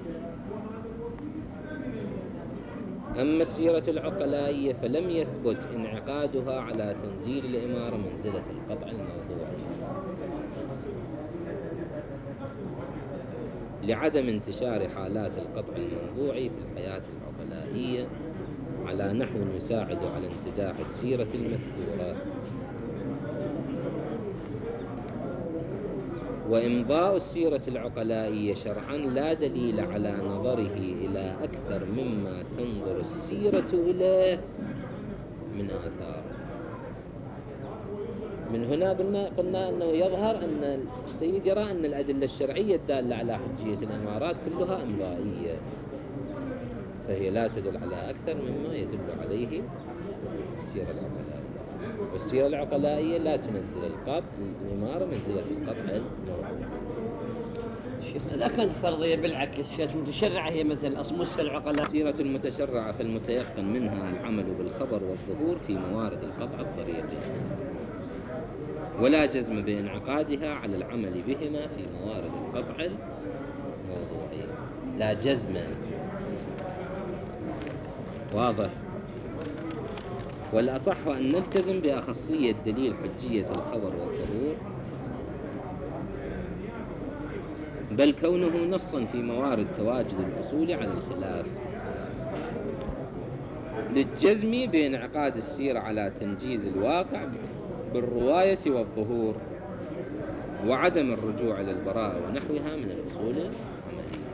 أما السيرة العقلائية فلم يثبت انعقادها على تنزيل الإمارة منزلة القطع الموضوعي، لعدم انتشار حالات القطع الموضوعي في الحياة العقلائية على نحو يساعد على انتزاع السيرة المذكورة. وإمضاء السيرة العقلائية شرعاً لا دليل على نظره إلى أكثر مما تنظر السيرة إليه من آثار. من هنا قلنا أنه يظهر أن السيد يرى أن الأدلة الشرعية الدالة على حجية الإمارات كلها إمضائية، فهي لا تدل على أكثر مما يدل عليه السيرة العقلائية. والسيرة العقلائية لا تنزل الإمارة منزلة القطع الموضوعي. لا كانت فرضية، بالعكس السيرة المتشرعة هي مثل أصمص العقلاء. السيرة المتشرعة فالمتيقن منها العمل بالخبر والظهور في موارد القطع الطريقي، ولا جزم بانعقادها على العمل بهما في موارد القطع الموضوعي، لا جزم. واضح؟ والأصح أن نلتزم بأخصية دليل حجية الخبر والظهور، بل كونه نصا في موارد تواجد الأصول على الخلاف، للجزم بانعقاد السيرة على تنجيز الواقع بالرواية والظهور، وعدم الرجوع إلى البراءة ونحوها من الأصول العملية.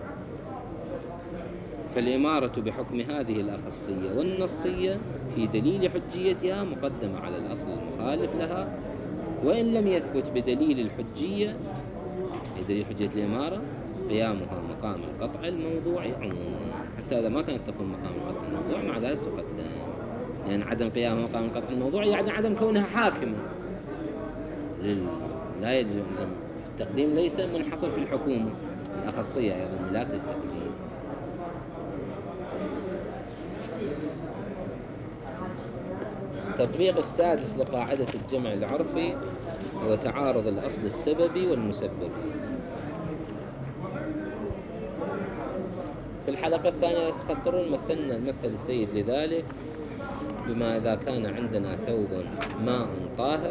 فالإمارة بحكم هذه الأخصية والنصية في دليل حجيتها مقدمة على الأصل المخالف لها، وإن لم يثبت بدليل الحجية، دليل حجية الإمارة، قيامها مقام القطع الموضوعي عموما. حتى إذا ما كانت تقوم مقام القطع الموضوعي مع ذلك تقدم، لأن عدم قيام مقام القطع الموضوعي يعني عدم كونها حاكمة. لا يلزم التقديم، ليس منحصر في الحكومة، الأخصية أيضا ملاك للتقديم. التطبيق السادس لقاعدة الجمع العرفي هو تعارض الأصل السببي والمسببي. في الحلقة الثانية تذكرون مثلنا المثل السيد لذلك بما إذا كان عندنا ثوب ماء طاهر،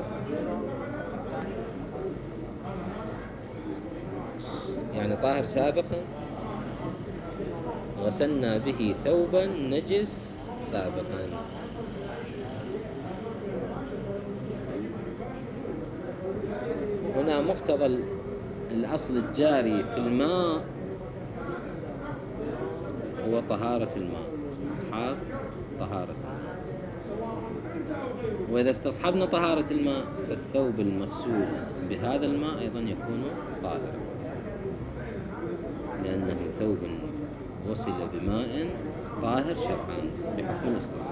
يعني طاهر سابقا، غسلنا به ثوبا نجس سابقا. هنا مقتضى الأصل الجاري في الماء هو طهارة الماء، استصحاب طهارة الماء. وإذا استصحبنا طهارة الماء فالثوب المغسول بهذا الماء أيضا يكون طاهرا، لأنه ثوب غسل بماء طاهر شرعا بحكم الاستصحاب.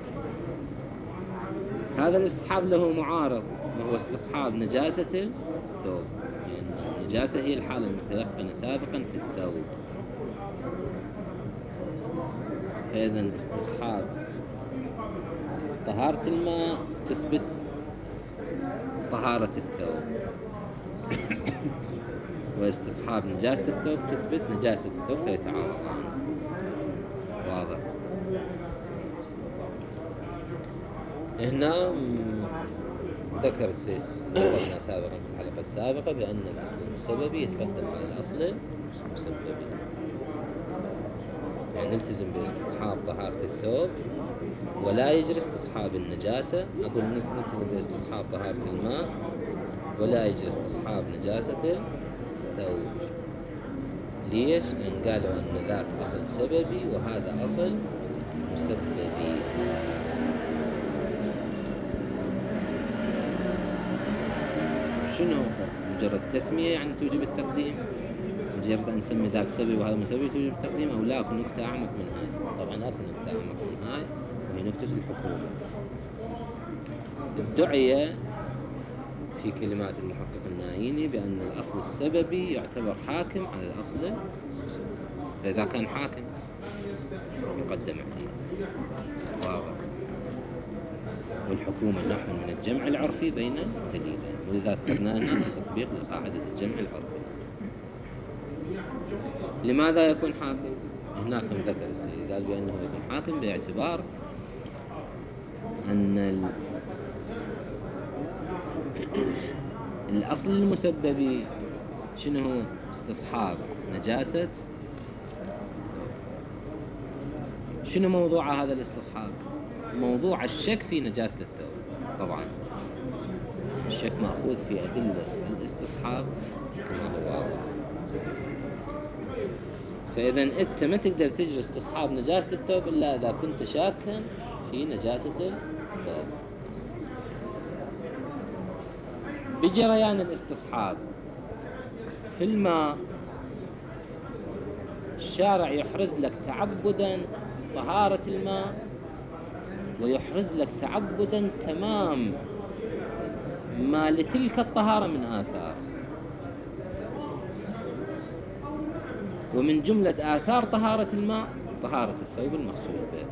هذا الاستصحاب له معارض، وهو استصحاب نجاسة الثوب، لأن النجاسة هي الحالة المتيقنة سابقا في الثوب. فإذا استصحاب طهارة الماء تثبت طهارة الثوب، واستصحاب نجاسة الثوب تثبت نجاسة الثوب، فيتعارضان. واضح؟ هنا ذكرنا سابقا في الحلقة السابقة بأن الأصل السببي يتقدم على الأصل المسببي، يعني نلتزم باستصحاب طهارة الثوب ولا يجري استصحاب النجاسة. أقول نلتزم باستصحاب طهارة الماء ولا يجري استصحاب نجاسة الثوب. ليش؟ لأن قالوا أن ذاك أصل سببي وهذا أصل مسببي. شنو مجرد تسمية يعني توجب التقديم؟ مجرد أن نسمي ذاك سببي وهذا مسببي توجب التقديم، أو لا أكون نكتة أعمق من هاي؟ طبعا أكون نكتة أعمق من هاي، وهي نكتة الحكومة. ادعي في كلمات المحقق النايني بأن الأصل السببي يعتبر حاكم على الأصل المسببي، فإذا كان حاكم يقدم عليه. واضح؟ والحكومة نحو من الجمع العرفي بين دليلين، ولذا ذكرنا هنا تطبيق لقاعدة الجمع العرفي. لماذا يكون حاكم؟ هناك من ذكر السيد قال بأنه يكون حاكم باعتبار أن الأصل المسببي شنو هو؟ استصحاب نجاسة الثوب. شنو موضوع هذا الاستصحاب؟ موضوع الشك في نجاسة الثوب. طبعا الشك مأخوذ في أدلة الاستصحاب كما هو واضح. فإذا أنت ما تقدر تجري استصحاب نجاسة الثوب إلا إذا كنت شاكا في نجاسة الثوب. بجريان الاستصحاب في الماء الشارع يحرز لك تعبدا طهارة الماء، ويحرز لك تعبدا تمام ما لتلك الطهارة من آثار. ومن جملة آثار طهارة الماء طهارة الثوب المغسول به.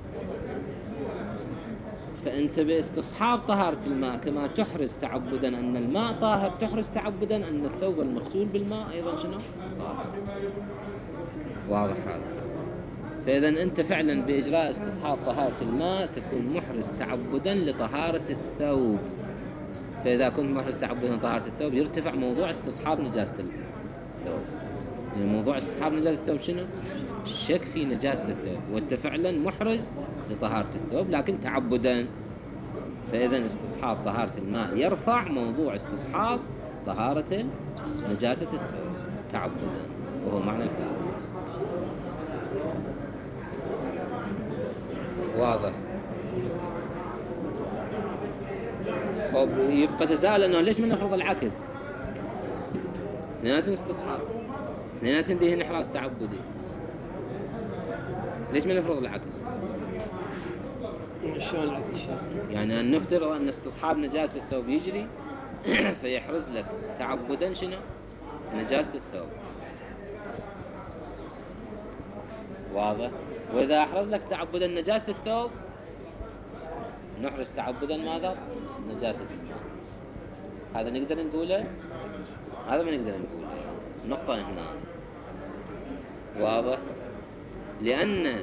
فأنت باستصحاب طهارة الماء كما تحرز تعبدا أن الماء طاهر، تحرز تعبدا أن الثوب المغسول بالماء أيضا شنو؟ طاهر. واضح هذا؟ فإذا أنت فعلا بإجراء استصحاب طهارة الماء تكون محرز تعبدا لطهارة الثوب. فإذا كنت محرز تعبدا لطهارة الثوب يرتفع موضوع استصحاب نجاسة الثوب. يعني موضوع استصحاب نجاسة الثوب شنو؟ الشك في نجاسة الثوب، وأنت فعلا محرز لطهارة الثوب لكن تعبدا. فإذا استصحاب طهارة الماء يرفع موضوع استصحاب طهارة نجاسة الثوب تعبدا، وهو معنى الحكم. واضح؟ يبقى تساؤل أنه ليش ما نفرض العكس؟ اثنيناتهم استصحاب، اثنيناتهم به انحراز تعبدي. ليش ما نفرض العكس؟ شلون العكس؟ يعني أن نفترض أن استصحاب نجاسة الثوب يجري فيحرز لك تعبدا شنو؟ نجاسة الثوب. واضح؟ وإذا أحرز لك تعبدا نجاسة الثوب نحرز تعبدا ماذا؟ نجاسة الماء. هذا نقدر نقوله؟ هذا ما نقدر نقوله. نقطة هنا. واضح؟ لأن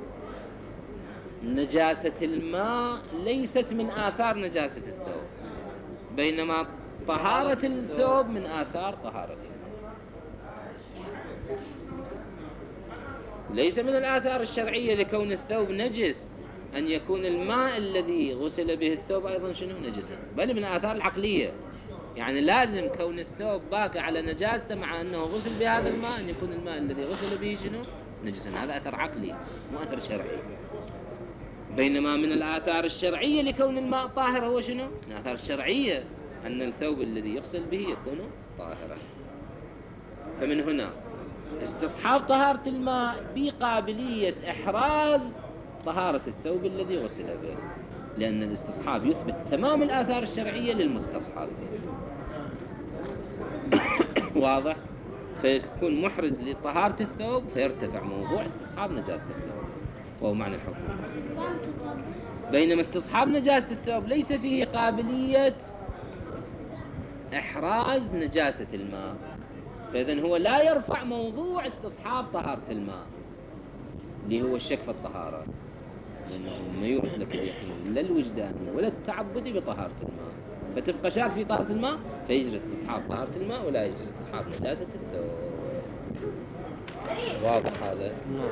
نجاسة الماء ليست من آثار نجاسة الثوب، بينما طهارة الثوب من آثار طهارة الماء. ليس من الآثار الشرعية لكون الثوب نجس أن يكون الماء الذي غسل به الثوب أيضا شنو؟ نجسا، بل من الآثار العقلية. يعني لازم كون الثوب باقي على نجاسته مع أنه غسل بهذا الماء أن يكون الماء الذي غسل به شنو؟ نجسا. هذا أثر عقلي مو أثر شرعي. بينما من الآثار الشرعية لكون الماء طاهر هو شنو؟ الآثار الشرعية أن الثوب الذي يغسل به يكون طاهرا. فمن هنا استصحاب طهارة الماء بقابلية إحراز طهارة الثوب الذي غسل به، لأن الاستصحاب يثبت تمام الآثار الشرعية للمستصحاب. واضح؟ فيكون محرز لطهارة الثوب فيرتفع موضوع استصحاب نجاسة الثوب، وهو معنى الحكم. بينما استصحاب نجاسة الثوب ليس فيه قابلية إحراز نجاسة الماء، فإذن هو لا يرفع موضوع استصحاب طهارة الماء اللي هو الشك في الطهارة، لأنه ما يورث لك اليقين لا الوجداني ولا التعبدي بطهارة الماء، فتبقى شاك في طهارة الماء فيجري استصحاب طهارة الماء ولا يجري استصحاب نجاسة الثوب. واضح هذا؟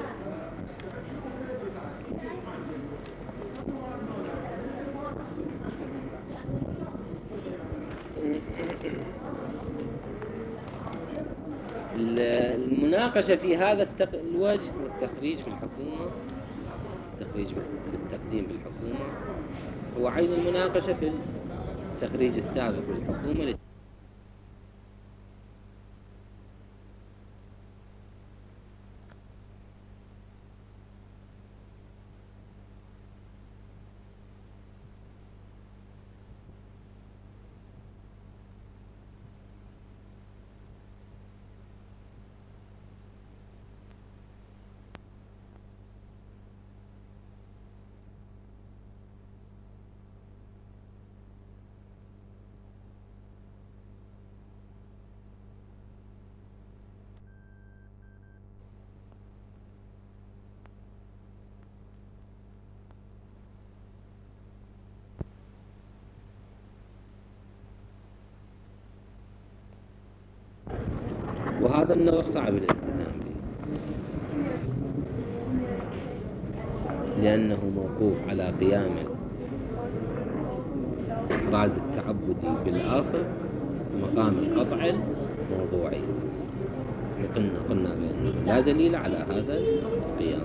المناقشة في هذا الوجه والتخريج في الحكومة، التخريج بالتقديم بالحكومة هو عين المناقشة في التخريج السابق بالحكومة. وهذا النظر صعب الالتزام به، لأنه موقوف على قيام الإحراز التعبدي بالأصل مقام القطع الموضوعي. قلنا بأنه لا دليل على هذا القيام.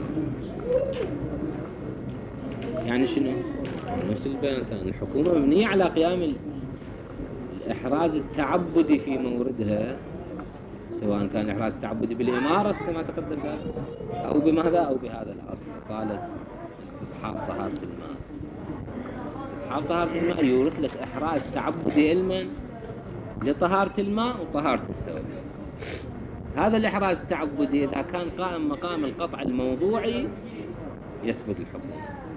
يعني شنو؟ نفس البيان، الحكومة مبنية على قيام الإحراز التعبدي في موردها، سواء كان إحراز تعبدي بالإمارة كما تقدم ذلك أو بماذا أو بهذا الأصل، أصالة استصحاب طهارة الماء. استصحاب طهارة الماء يورث لك إحراز تعبدي علما لطهارة الماء وطهارة الثوب. هذا الإحراز التعبدي إذا كان قائم مقام القطع الموضوعي يثبت الحكم.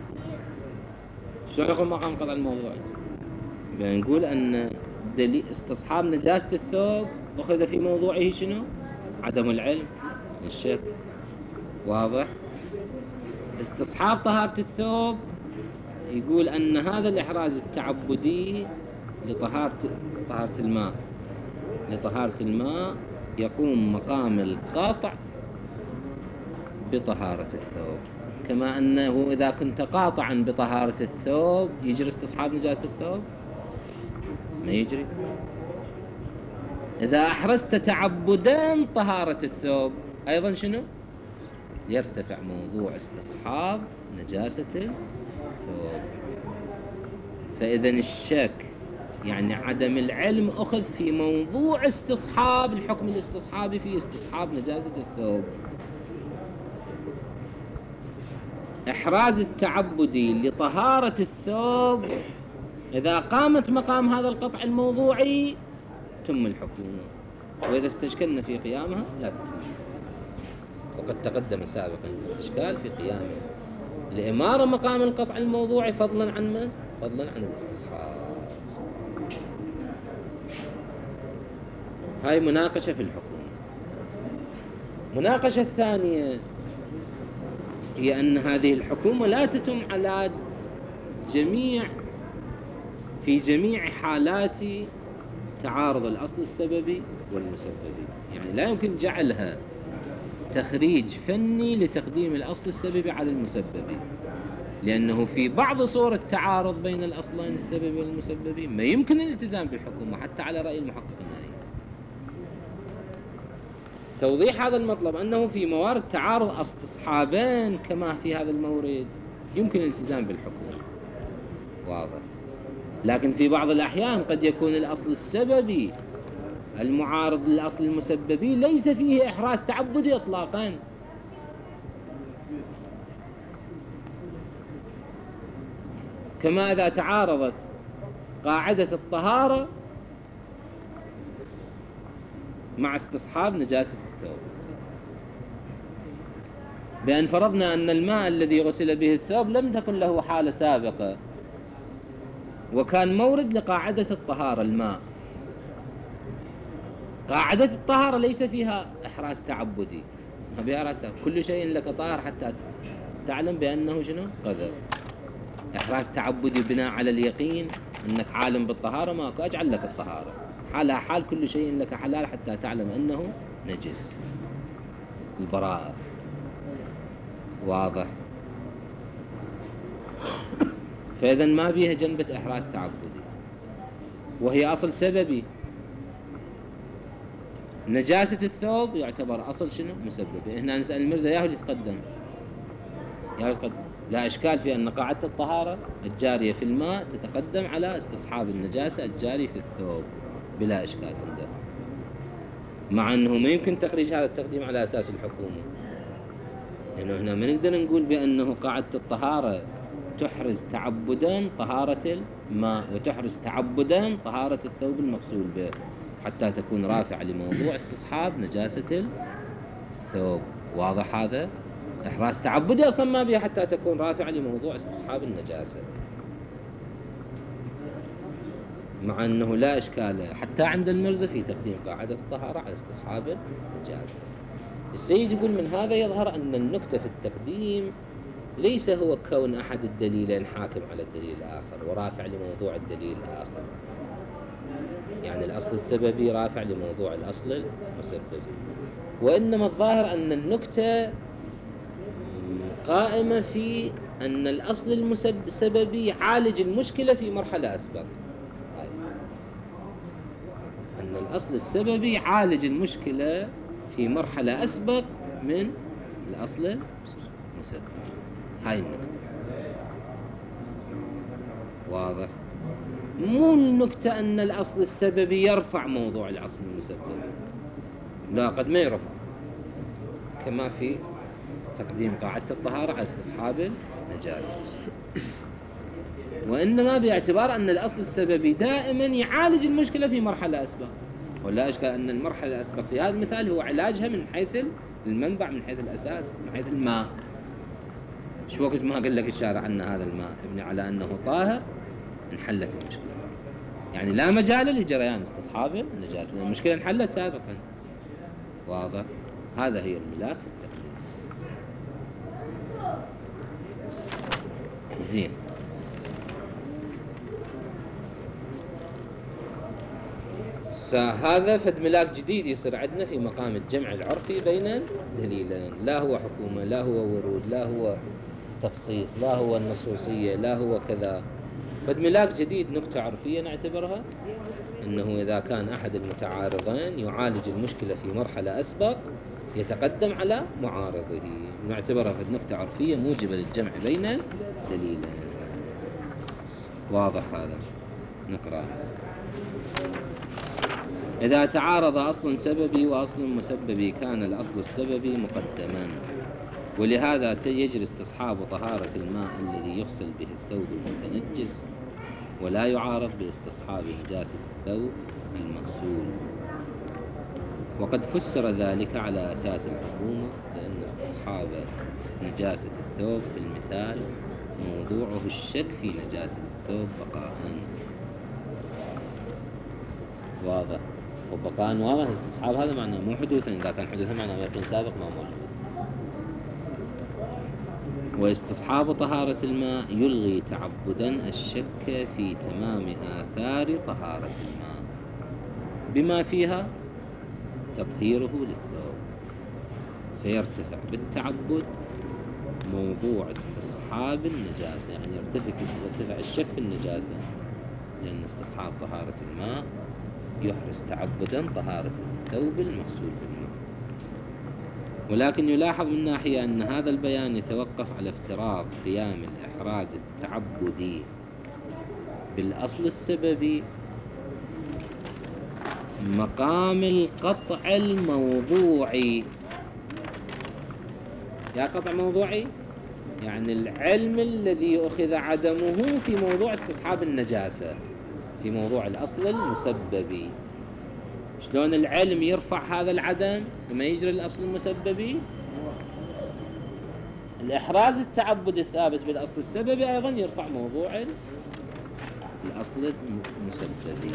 شو يقوم مقام القطع الموضوعي؟ بنقول أن دليل استصحاب نجاسة الثوب أخذ في موضوعه شنو؟ عدم العلم، الشك. واضح؟ استصحاب طهارة الثوب يقول أن هذا الإحراز التعبدي لطهارة الماء يقوم مقام القاطع بطهارة الثوب، كما أنه إذا كنت قاطعا بطهارة الثوب يجري استصحاب نجاسة الثوب؟ ما يجري. إذا أحرزت تعبدا طهارة الثوب أيضا شنو؟ يرتفع موضوع استصحاب نجاسة الثوب. فإذا الشك يعني عدم العلم أخذ في موضوع استصحاب الحكم الاستصحابي في استصحاب نجاسة الثوب. إحراز التعبدي لطهارة الثوب إذا قامت مقام هذا القطع الموضوعي تم الحكومة، وإذا استشكلنا في قيامها لا تتم. وقد تقدم سابقا الاستشكال في قيام الإمارة مقام القطع الموضوعي فضلا عن من؟ فضلا عن الاستصحاب. هاي مناقشة في الحكومة. مناقشة الثانية هي أن هذه الحكومة لا تتم على في جميع حالات تعارض الأصل السببي والمسببي. يعني لا يمكن جعلها تخريج فني لتقديم الأصل السببي على المسببي، لأنه في بعض صور التعارض بين الأصلين السببي والمسببي ما يمكن الالتزام بالحكومة حتى على رأي المحقق النهائي. توضيح هذا المطلب أنه في موارد تعارض استصحابين كما في هذا المورد يمكن الالتزام بالحكومة، واضح. لكن في بعض الأحيان قد يكون الأصل السببي المعارض للأصل المسببي ليس فيه إحراز تعبدي إطلاقا، كما إذا تعارضت قاعدة الطهارة مع استصحاب نجاسة الثوب، بأن فرضنا أن الماء الذي غسل به الثوب لم تكن له حالة سابقة، وكان مورد لقاعدة الطهارة الماء. قاعدة الطهارة ليس فيها إحراز تعبدي، ما فيها إحراز تعبدي. كل شيء لك طاهر حتى تعلم بأنه شنو؟ قذر. إحراز تعبدي بناء على اليقين أنك عالم بالطهارة، ما أجعل لك الطهارة حالها حال كل شيء لك حلال حتى تعلم أنه نجس، البراءة. واضح؟ فإذا ما فيها جنبة إحراز تعبدي، وهي أصل سببي. نجاسة الثوب يعتبر أصل شنو؟ مسببي. هنا نسأل المرزا ياهو يتقدم، لا إشكال في أن قاعدة الطهارة الجارية في الماء تتقدم على استصحاب النجاسة الجاري في الثوب بلا إشكال عنده، مع أنه ما يمكن تخريج هذا التقديم على أساس الحكومة، لأنه هنا ما نقدر نقول بأنه قاعدة الطهارة تحرز تعبدا طهارة الماء وتحرز تعبدا طهارة الثوب المغسول به حتى تكون رافعة لموضوع استصحاب نجاسة الثوب. واضح هذا؟ إحراز تعبدي أصلا ما بها حتى تكون رافعة لموضوع استصحاب النجاسة، مع أنه لا إشكال حتى عند المرزا في تقديم قاعدة الطهارة على استصحاب النجاسة. السيد يقول من هذا يظهر أن النكتة في التقديم ليس هو كون أحد الدليلين حاكم على الدليل الآخر ورافع لموضوع الدليل الآخر، يعني الأصل السببي رافع لموضوع الأصل المسببي، وإنما الظاهر أن النكتة قائمة في أن الأصل السببي يعالج المشكلة في مرحلة أسبق، أن الأصل السببي يعالج المشكلة في مرحلة أسبق من الأصل المسبب. هاي النكتة. واضح؟ مو النكتة أن الأصل السببي يرفع موضوع الأصل المسبب، لا، قد ما يرفع، كما في تقديم قاعدة الطهارة على استصحاب النجاسة، وإنما باعتبار أن الأصل السببي دائما يعالج المشكلة في مرحلة أسبق، ولا إشكال أن المرحلة الأسبق في هذا المثال هو علاجها من حيث المنبع، من حيث الأساس، من حيث الماء. شو وقت ما قال لك الشارع أن هذا الماء ابني على أنه طاهر انحلت المشكلة، يعني لا مجال لجريان استصحاب النجاسة، المشكلة انحلت سابقا. واضح؟ هذا هي الملاك في التقديم. زين. هذا فد ملاك جديد يصير عندنا في مقام الجمع العرفي بين دليلين، لا هو حكومة، لا هو ورود، لا هو تخصيص، لا هو النصوصية، لا هو كذا. فد ملاك جديد، نكتة عرفية نعتبرها أنه إذا كان أحد المتعارضين يعالج المشكلة في مرحلة أسبق يتقدم على معارضه، نعتبرها فد نكتة عرفية موجبة للجمع بين دليلين. واضح هذا؟ نقرأ. إذا تعارض أصل سببي وأصل مسببي كان الأصل السببي مقدما، ولهذا يجري استصحاب طهارة الماء الذي يغسل به الثوب المتنجس، ولا يعارض باستصحاب نجاسة الثوب المغسول. وقد فسر ذلك على أساس الحكومة، لأن استصحاب نجاسة الثوب في المثال موضوعه الشك في نجاسة الثوب بقاءً. واضح؟ وبقاءً واضح. استصحاب هذا معناه مو حدوثاً، إذا كان حدوثاً معناه يقين سابق ما موجود. واستصحاب طهارة الماء يلغي تعبداً الشك في تمام آثار طهارة الماء بما فيها تطهيره للثوب، فيرتفع بالتعبد موضوع استصحاب النجاسة، يعني يرتفع الشك في النجاسة، لأن استصحاب طهارة الماء يحرز تعبدا طهارة الثوب المغسول بالماء. ولكن يلاحظ من ناحية أن هذا البيان يتوقف على افتراض قيام الإحراز التعبدي بالأصل السببي مقام القطع الموضوعي. يا قطع موضوعي يعني العلم الذي أخذ عدمه في موضوع استصحاب النجاسة، في موضوع الأصل المسببي. شلون العلم يرفع هذا العدم ثم يجري الأصل المسببي، الإحراز التعبدي الثابت بالأصل السببي أيضا يرفع موضوع الأصل المسببي.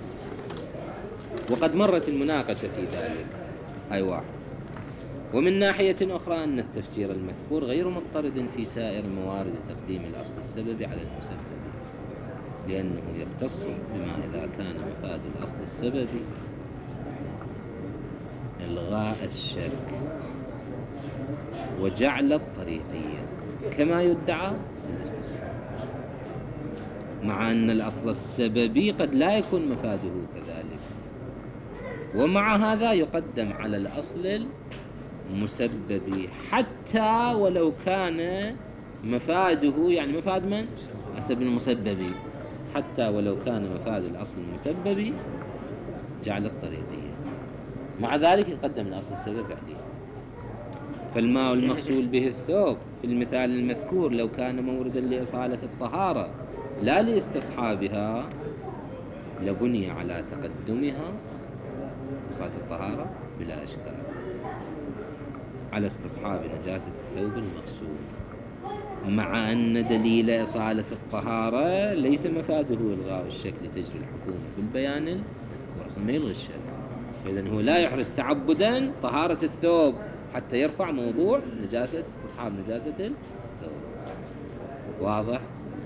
وقد مرت المناقشة في ذلك. أي واحد. ومن ناحية أخرى أن التفسير المذكور غير مضطرد في سائر موارد تقديم الأصل السببي على المسببي، لأنه يختص بما إذا كان مفاد الأصل السببي إلغاء الشك وجعل الطريقية كما يدعى في الاستصحاب، مع أن الأصل السببي قد لا يكون مفاده كذلك، ومع هذا يقدم على الأصل المسببي حتى ولو كان مفاده، يعني مفاد من؟ حسب المسببي، حتى ولو كان مفاد الأصل المسببي جعل الطريقية، مع ذلك يقدم الأصل السببي عليه. فالماء المغسول به الثوب في المثال المذكور لو كان موردا لإصالة الطهارة لا لاستصحابها لبني على تقدمها إصالة الطهارة بلا إشكال على استصحاب نجاسة الثوب المغسول، مع أن دليل إصالة الطهارة ليس مفاده إلغاء الشك لتجري الحكومة بالبيان المذكور، أصلا ما يلغي الشك، فإذن هو لا يحرز تعبدا طهارة الثوب حتى يرفع موضوع نجاسة استصحاب نجاسة الثوب. واضح؟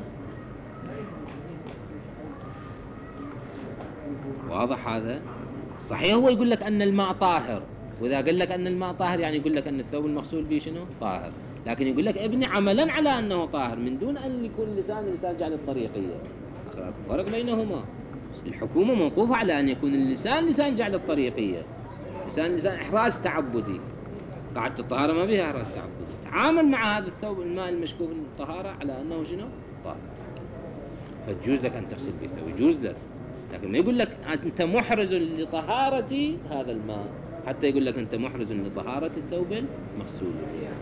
واضح هذا؟ صحيح هو يقول لك أن الماء طاهر، وإذا قال لك أن الماء طاهر يعني يقول لك أن الثوب المغسول به شنو؟ طاهر، لكن يقول لك ابني عملا على أنه طاهر من دون أن يكون اللسان جعل الطريقية. فرق بينهما. الحكومة موقوفة على أن يكون اللسان لسان جعل الطريقية، لسان إحراز تعبدي، قاعدة الطهارة ما بها إحراز تعبدي، تعامل مع هذا الثوب الماء المشكوك الطهارة على أنه شنو؟ طاهر، فتجوز لك أن تغسل به الثوب، يجوز لك، لكن ما يقول لك أنت محرز لطهارة هذا الماء حتى يقول لك أنت محرز لطهارة الثوب المغسول.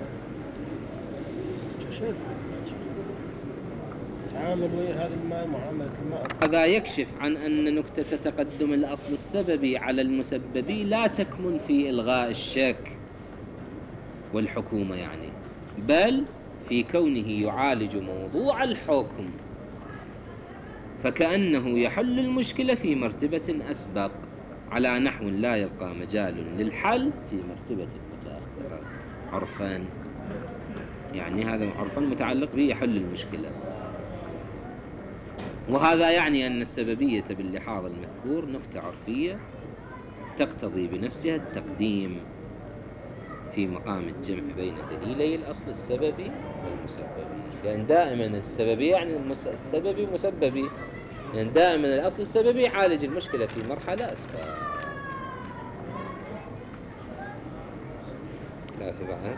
تعامل ويا هذا الماء معاملة الماء. هذا يكشف عن أن نكتة تقدم الأصل السببي على المسببي لا تكمن في إلغاء الشك والحكومة يعني، بل في كونه يعالج موضوع الحكم، فكأنه يحل المشكلة في مرتبة أسبق على نحو لا يبقى مجال للحل في مرتبة متأخرة عرفا، يعني هذا عرفا متعلق به يحل المشكلة. وهذا يعني أن السببية باللحاظ المذكور نكتة عرفية تقتضي بنفسها التقديم في مقام الجمع بين دليلي الأصل السببي والمسببي، يعني دائما السببي يعني السببي مسببي، يعني دائما الأصل السببي يعالج المشكلة في مرحلة أسباب. لا في بعد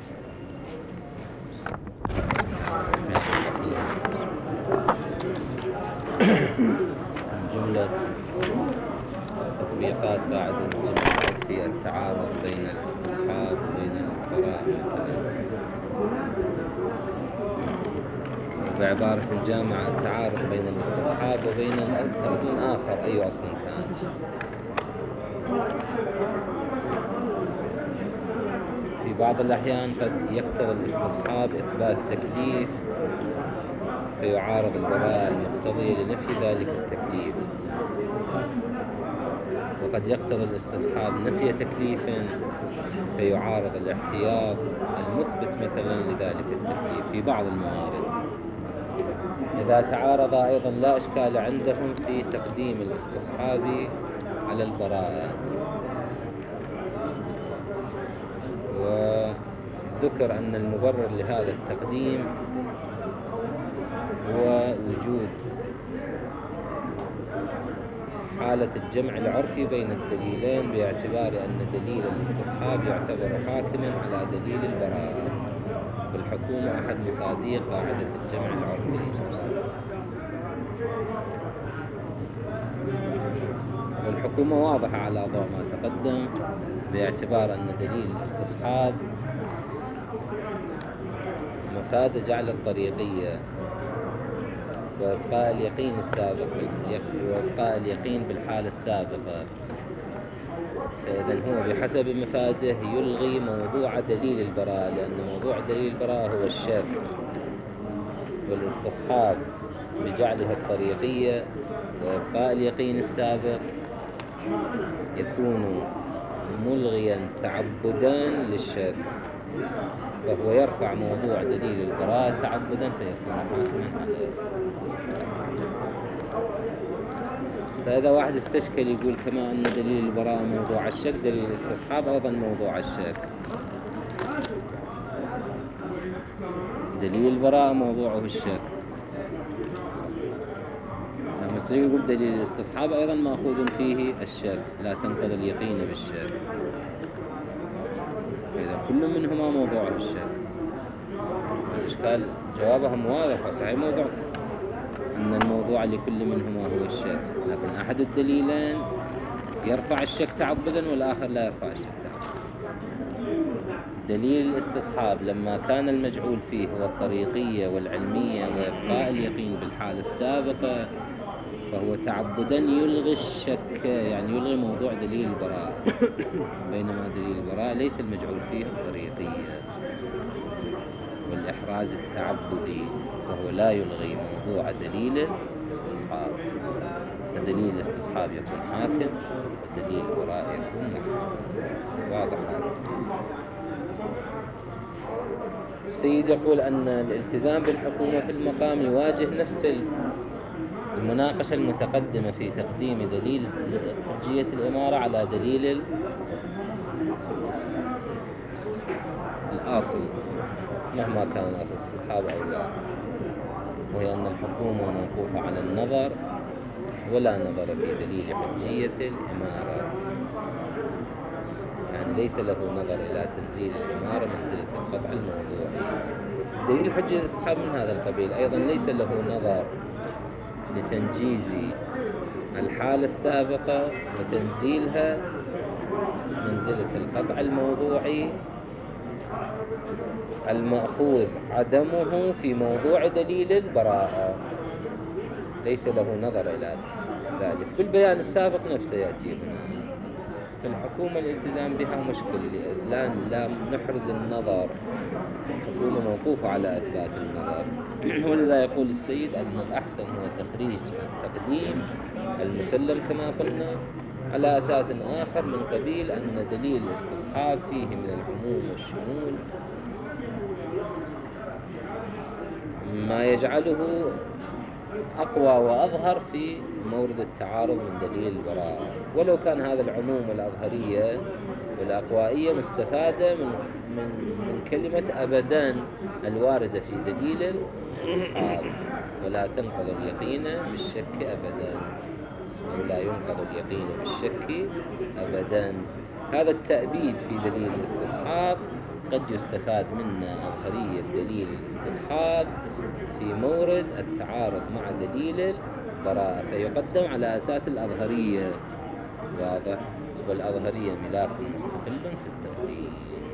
جملة تطبيقات بعد الجملة في التعارض بين الاستصحاب وبين القراءة بعبارة الجامعة التعارض بين الاستصحاب وبين أصل آخر أي أصل كان. في بعض الأحيان قد يقتضي الاستصحاب إثبات تكليف فيعارض البراءة المقتضية لنفي ذلك التكليف، وقد يقتضي الاستصحاب نفي تكليف فيعارض الاحتياط المثبت مثلا لذلك التكليف في بعض الموارد. إذا تعارض أيضا لا إشكال عندهم في تقديم الاستصحاب على البراءة، وذكر أن المبرر لهذا التقديم هو وجود حالة الجمع العرفي بين الدليلين باعتبار أن دليل الاستصحاب يعتبر حاكما على دليل البراءة، والحكومة أحد مصادق قاعدة الجمع العرفي. والحكومة واضحة على ضوء ما تقدم باعتبار أن دليل الاستصحاب مفاد جعل الطريقية وإبقاء اليقين السابق وإبقاء اليقين بالحالة السابقة، فإذا هو بحسب مفاده يلغي موضوع دليل البراءة، لأن موضوع دليل البراءة هو الشك والاستصحاب بجعلها الطريقية وإبقاء اليقين السابق، يكون ملغيا تعبدا للشك، فهو يرفع موضوع دليل البراءة تعبدا فيكون حاكما عليه. فإذا واحد استشكل يقول كما أن دليل البراءة موضوع الشك، دليل الاستصحاب أيضا موضوع الشك. دليل البراءة موضوعه الشك، المسلم يقول دليل الاستصحاب أيضا مأخوذ فيه الشك، لا تنقض اليقين بالشك، فإذا كل منهما موضوعه الشك. الإشكال جوابهم واضح صحيح، موضوع أن الموضوع لكل منهما هو الشك، لكن أحد الدليلين يرفع الشك تعبدا والآخر لا يرفع الشك تعبدا. دليل الاستصحاب لما كان المجعول فيه هو الطريقية والعلمية وإبقاء اليقين بالحالة السابقة، فهو تعبدا يلغي الشك، يعني يلغي موضوع دليل البراءة، بينما دليل البراءة ليس المجعول فيه الطريقية والإحراز التعبدي، فهو لا يلغي موضوع دليل الاستصحاب، فدليل الاستصحاب يكون حاكم ودليل البراءة يكون محكم. واضح هذا. السيد يقول أن الالتزام بالحكومة في المقام يواجه نفس المناقشة المتقدمة في تقديم دليل حجية الإمارة على دليل الأصل مهما كان أصل الصحابة أو لا، وهي أن الحكومة موقوفة على النظر ولا نظر في دليل حجية الإمارة، يعني ليس له نظر إلى تنزيل الإمارة منزلة القطع الموضوعي. دليل حجية الأصحاب من هذا القبيل أيضا ليس له نظر لتنجيز الحالة السابقة وتنزيلها منزلة القطع الموضوعي المأخوذ عدمه في موضوع دليل البراءة، ليس له نظر إلى ذلك. في البيان السابق نفسه يأتي هنا في الحكومة الالتزام بها مشكل، لا نحرز النظر، الحكومة موقوفة على إثبات النظر. ولذا يقول السيد أن الأحسن هو تخريج التقديم المسلم كما قلنا على أساس آخر من قبيل أن دليل الاستصحاب فيه من العموم والشمول ما يجعله أقوى وأظهر في مورد التعارض من دليل البراءة، ولو كان هذا العموم والأظهرية والأقوائية مستفادة من كلمة أبدان الواردة في دليل الاستصحاب، ولا تنقض اليقين بالشك أبدا، أو لا ينقض اليقين بالشك أبدا. هذا التأبيد في دليل الاستصحاب قد يستفاد منه أظهرية دليل الاستصحاب في مورد التعارض مع دليل البراءة، فيقدم على أساس الأظهرية. واضح؟ والأظهرية ملاك مستقل في التقديم.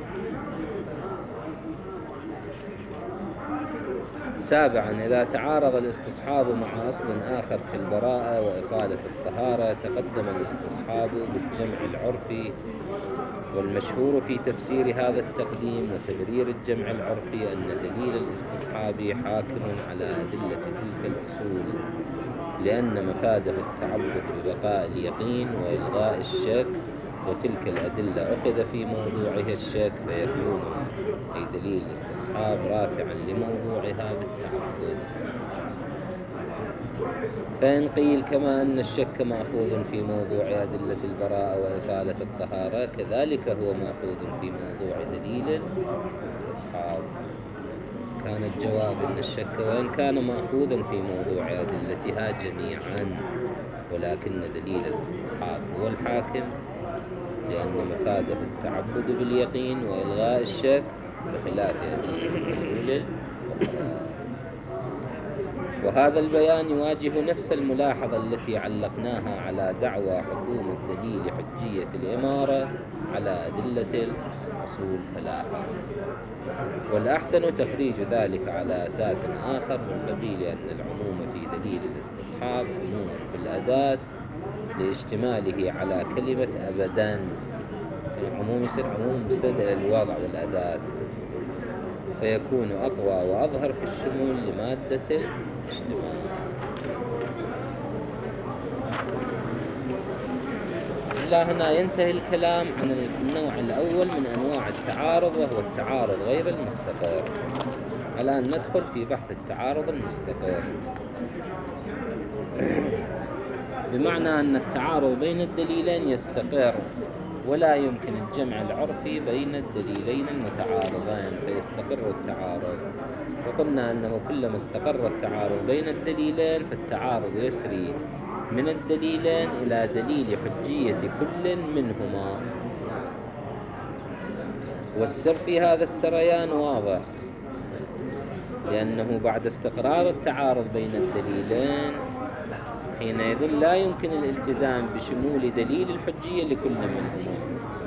سابعا، إذا تعارض الاستصحاب مع أصل آخر كالبراءة وإصالة الطهارة تقدم الاستصحاب بالجمع العرفي، والمشهور في تفسير هذا التقديم وتبرير الجمع العرفي أن دليل الاستصحاب حاكم على أدلة تلك الأصول، لأن مفاده التعبد ببقاء اليقين وإلغاء الشك، وتلك الأدلة أخذ في موضوعها الشك، فيكون أي دليل الاستصحاب رافعا لموضوعها بالتعبد. فإن قيل كما أن الشك مأخوذ في موضوع أدلة البراءة وإصالة الطهارة، كذلك هو مأخوذ في موضوع دليل الاستصحاب، كان الجواب أن الشك وإن كان مأخوذا في موضوع أدلتها جميعا، ولكن دليل الاستصحاب هو الحاكم، لأن مفاده التعبد باليقين وإلغاء الشك بخلاف أدلة الأصول. وهذا البيان يواجه نفس الملاحظة التي علقناها على دعوى حكومة دليل حجية الإمارة على أدلة الأصول فلاحا. والأحسن تخريج ذلك على أساس آخر من قبيل أن العموم في دليل الاستصحاب عموم بالأداة لاشتماله على كلمة أبداً. العموم يصير عموم مستدل الوضع والأداة، فيكون أقوى وأظهر في الشمول لمادة الاشتمال. إلى هنا ينتهي الكلام عن النوع الأول من أنواع التعارض، وهو التعارض غير المستقر. الآن ندخل في بحث التعارض المستقر، بمعنى أن التعارض بين الدليلين يستقر ولا يمكن الجمع العرفي بين الدليلين المتعارضين فيستقر التعارض. وقلنا أنه كلما استقر التعارض بين الدليلين فالتعارض يسري من الدليلين إلى دليل حجية كل منهما، والسر في هذا السريان واضح، لأنه بعد استقرار التعارض بين الدليلين حينئذ لا يمكن الالتزام بشمول دليل الحجية لكل منهما.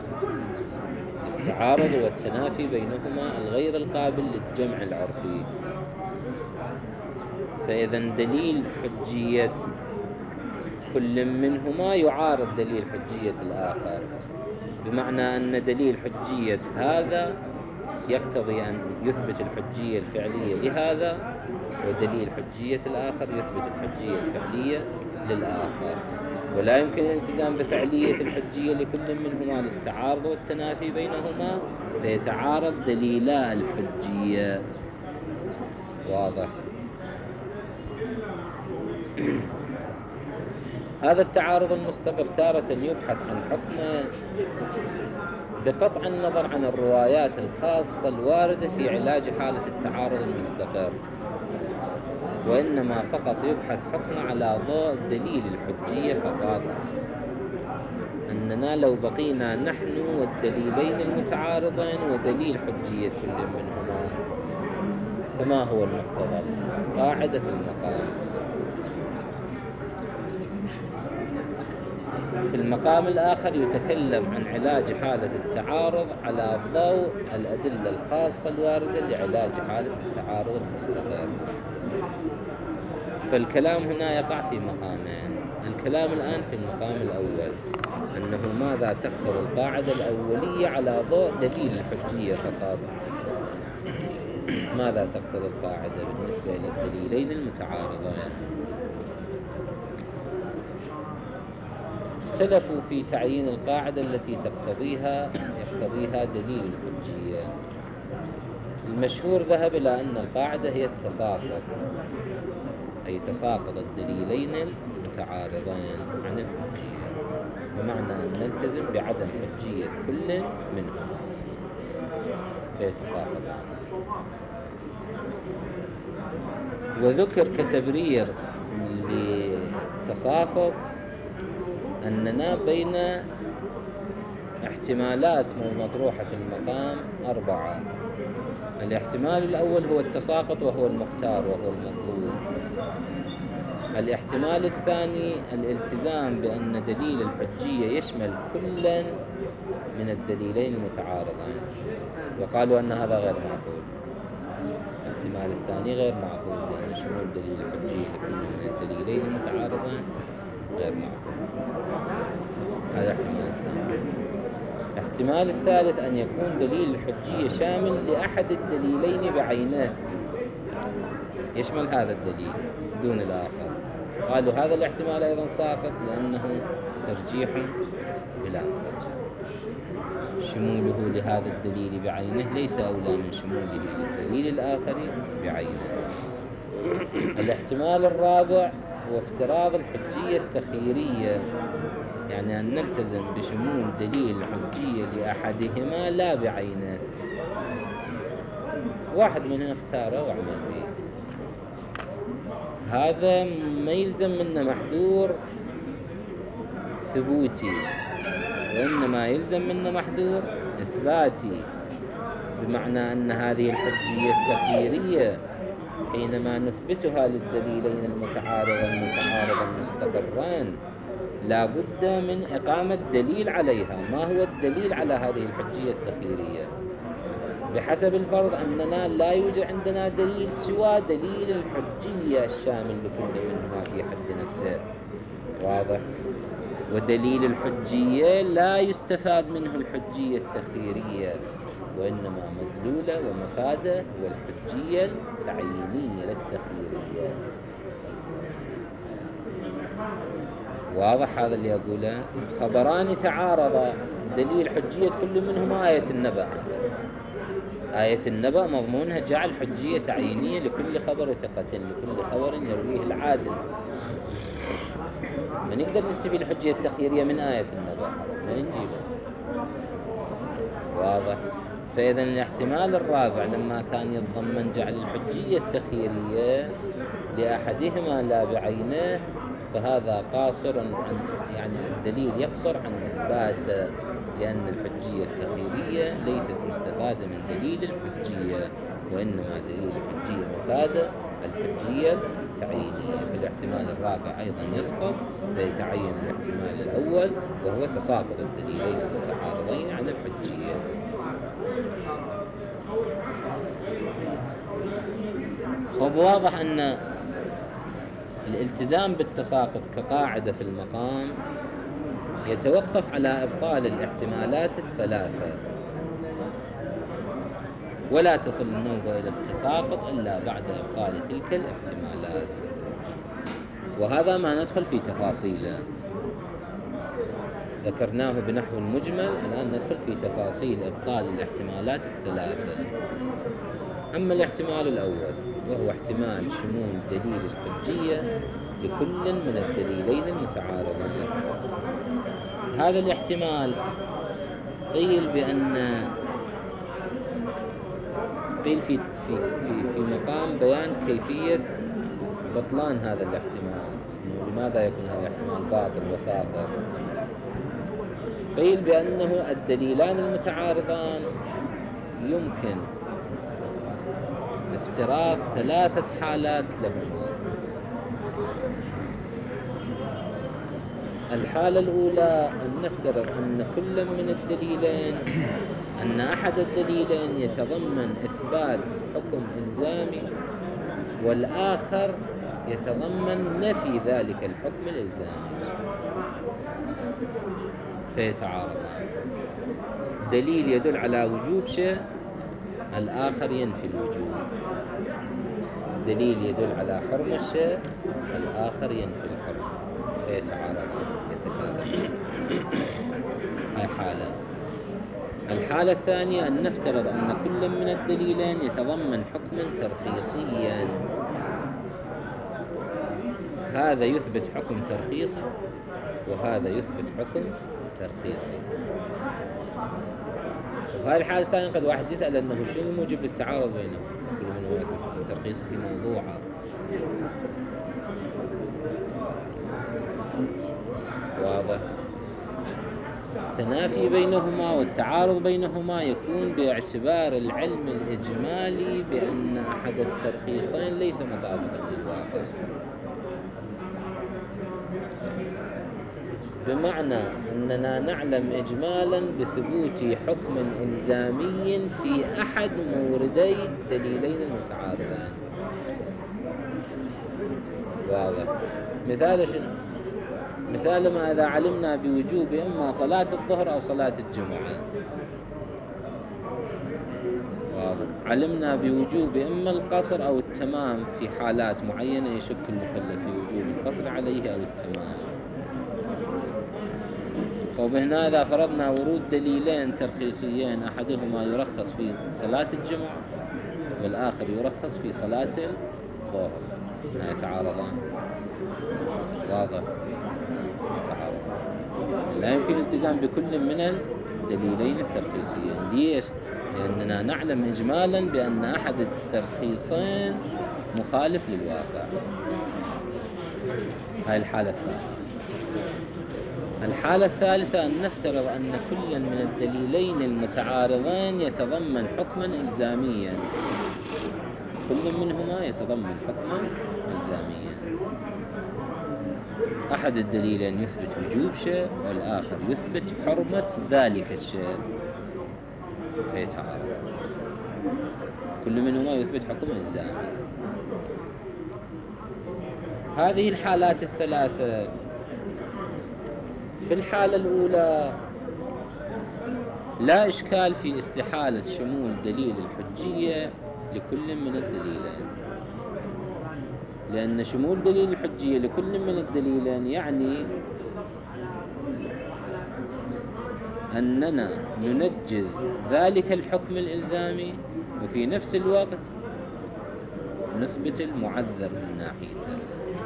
التعارض والتنافي بينهما الغير القابل للجمع العرفي، فإذا دليل حجية كل منهما يعارض دليل حجية الآخر، بمعنى أن دليل حجية هذا يقتضي أن يثبت الحجية الفعلية لهذا، ودليل حجية الآخر يثبت الحجية الفعلية للآخر، ولا يمكن الالتزام بفعلية الحجية لكل منهما للتعارض والتنافي بينهما، فيتعارض دليلا الحجية. واضح؟ هذا التعارض المستقر تارة يبحث عن حكمه بقطع النظر عن الروايات الخاصة الواردة في علاج حالة التعارض المستقر، وإنما فقط يبحث حكمه على ضوء دليل الحجية فقط. أننا لو بقينا نحن والدليلين المتعارضين ودليل حجية كل منهما، فما هو المقتضى؟ قاعدة في المقام. في المقام الآخر يتكلم عن علاج حالة التعارض على ضوء الأدلة الخاصة الواردة لعلاج حالة التعارض المستقر. فالكلام هنا يقع في مقامين. الكلام الآن في المقام الأول أنه ماذا تقتضي القاعدة الأولية على ضوء دليل الحجية فقط. ماذا تقتضي القاعدة بالنسبة إلى الدليلين المتعارضين؟ اختلفوا في تعيين القاعدة التي يقتضيها دليل الحجية. المشهور ذهب إلى أن القاعدة هي التساقط، أي تساقط الدليلين المتعارضين عن الحجية، بمعنى أن نلتزم بعدم حجية كل منهما فيتساقطان. وذكر كتبرير للتساقط أننا بين احتمالات مطروحة في المقام 4. الاحتمال الأول هو التساقط وهو المختار وهو المطلوب. الاحتمال الثاني الالتزام بأن دليل الحجية يشمل كلا من الدليلين المتعارضين، وقالوا أن هذا غير معقول. الاحتمال الثاني غير معقول، لأن شمول دليل الحجية لكل من الدليلين المتعارضين غير معقول. هذا الاحتمال الثاني. الاحتمال الثالث أن يكون دليل الحجية شامل لأحد الدليلين بعينه، يشمل هذا الدليل دون الآخر. قالوا هذا الاحتمال أيضا ساقط لأنه ترجيح بلا مرجح. شموله لهذا الدليل بعينه ليس أولى من شموله للدليل الآخر بعينه. الاحتمال الرابع هو افتراض الحجية التخييرية، يعني أن نلتزم بشمول دليل الحجية لأحدهما لا بعينه، واحد منهم اختاره وعمل به. هذا ما يلزم منه محذور ثبوتي، وإنما يلزم منه محذور إثباتي، بمعنى أن هذه الحجية التخييرية حينما نثبتها للدليلين المتعارضين المستقرين لا بد من إقامة دليل عليها. ما هو الدليل على هذه الحجية التخييرية؟ بحسب الفرض أننا لا يوجد عندنا دليل سوى دليل الحجية الشامل لكل منهما في حد نفسه. واضح؟ ودليل الحجية لا يستفاد منه الحجية التخييرية، وإنما مدلولة ومفادة والحجية التعيينية للتخييرية. واضح هذا اللي أقوله؟ خبران تعارضا، دليل حجية كل منهما آية النبأ. آية النبأ مضمونها جعل حجية تعيينية لكل خبر ثقة، لكل خبر يرويه العادل. ما نقدر نستفيد الحجية التخييرية من آية النبأ، ما نجيبها. واضح؟ فإذا الاحتمال الرابع لما كان يتضمن جعل الحجية التخييرية لأحدهما لا بعينه، فهذا قاصر عن، يعني الدليل يقصر عن إثبات، لأن الحجية التخييرية ليست مستفادة من دليل الحجية، وإنما دليل الحجية مفادة الحجية التعيينية. في الاحتمال الرابع أيضا يسقط، فيتعين الاحتمال الأول وهو تساقط الدليلين المتعارضين عن الحجية. واضح أن الالتزام بالتساقط كقاعدة في المقام يتوقف على إبطال الاحتمالات الثلاثة، ولا تصل النوبة إلى التساقط إلا بعد إبطال تلك الاحتمالات. وهذا ما ندخل في تفاصيله، ذكرناه بنحو مجمل، الآن ندخل في تفاصيل إبطال الاحتمالات الثلاثة. أما الاحتمال الأول وهو احتمال شمول دليل الحجية لكل من الدليلين المتعارضين، هذا الاحتمال قيل في مقام بيان كيفية بطلان هذا الاحتمال، لماذا يكون هذا الاحتمال باطل وساقط. قيل بأنه الدليلان المتعارضان يمكن افتراض ثلاثة حالات لهما. الحالة الأولى أن نفترض أن كل من الدليلين، أن أحد الدليلين يتضمن إثبات حكم إلزامي، والآخر يتضمن نفي ذلك الحكم الإلزامي، فيتعارضان. دليل يدل على وجوب شيء، الآخر ينفي الوجوب. دليل يدل على حرمة الشيء، الآخر ينفي الحرمة، فيتعارضان يتكاثران. هاي حالة. الحالة الثانية أن نفترض أن كل من الدليلين يتضمن حكما ترخيصيا، هذا يثبت حكم ترخيصي وهذا يثبت حكم ترخيصي. وهذه الحالة الثانية قد واحد يسأل أنه شنو الموجب للتعارض بينهم، كل من هو يثبت حكم ترخيصي في موضوعه. واضح؟ التنافي بينهما والتعارض بينهما يكون باعتبار العلم الإجمالي بأن أحد الترخيصين ليس مطابقا للواقع، بمعنى أننا نعلم إجمالا بثبوت حكم إلزامي في أحد موردي الدليلين المتعارضين. واضح؟ مثال شنو؟ مثال ما إذا علمنا بوجوب إما صلاة الظهر أو صلاة الجمعة، علمنا بوجوب إما القصر أو التمام في حالات معينة يشك المكلف في وجوب القصر عليه أو التمام. وبهنا إذا فرضنا ورود دليلين ترخيصيين، أحدهما يرخص في صلاة الجمعة والآخر يرخص في صلاة الظهر، لا يتعارضان. واضح؟ لا يمكن الالتزام بكل من الدليلين الترخيصيين. ليش؟ لأننا نعلم إجمالا بأن أحد الترخيصين مخالف للواقع. هاي الحالة الثانية. الحالة الثالثة أن نفترض أن كل من الدليلين المتعارضين يتضمن حكما إلزاميا، كل منهما يتضمن حكما إلزاميا. أحد الدليلين يثبت وجوب شيء والآخر يثبت حرمة ذلك الشيء، فيتعارض، كل منهما يثبت حكم إلزامي. هذه الحالات الثلاثة. في الحالة الأولى لا إشكال في استحالة شمول دليل الحجية لكل من الدليلين، لأن شمول دليل الحجية لكل من الدليلين يعني أننا ننجز ذلك الحكم الإلزامي وفي نفس الوقت نثبت المعذر من ناحيته.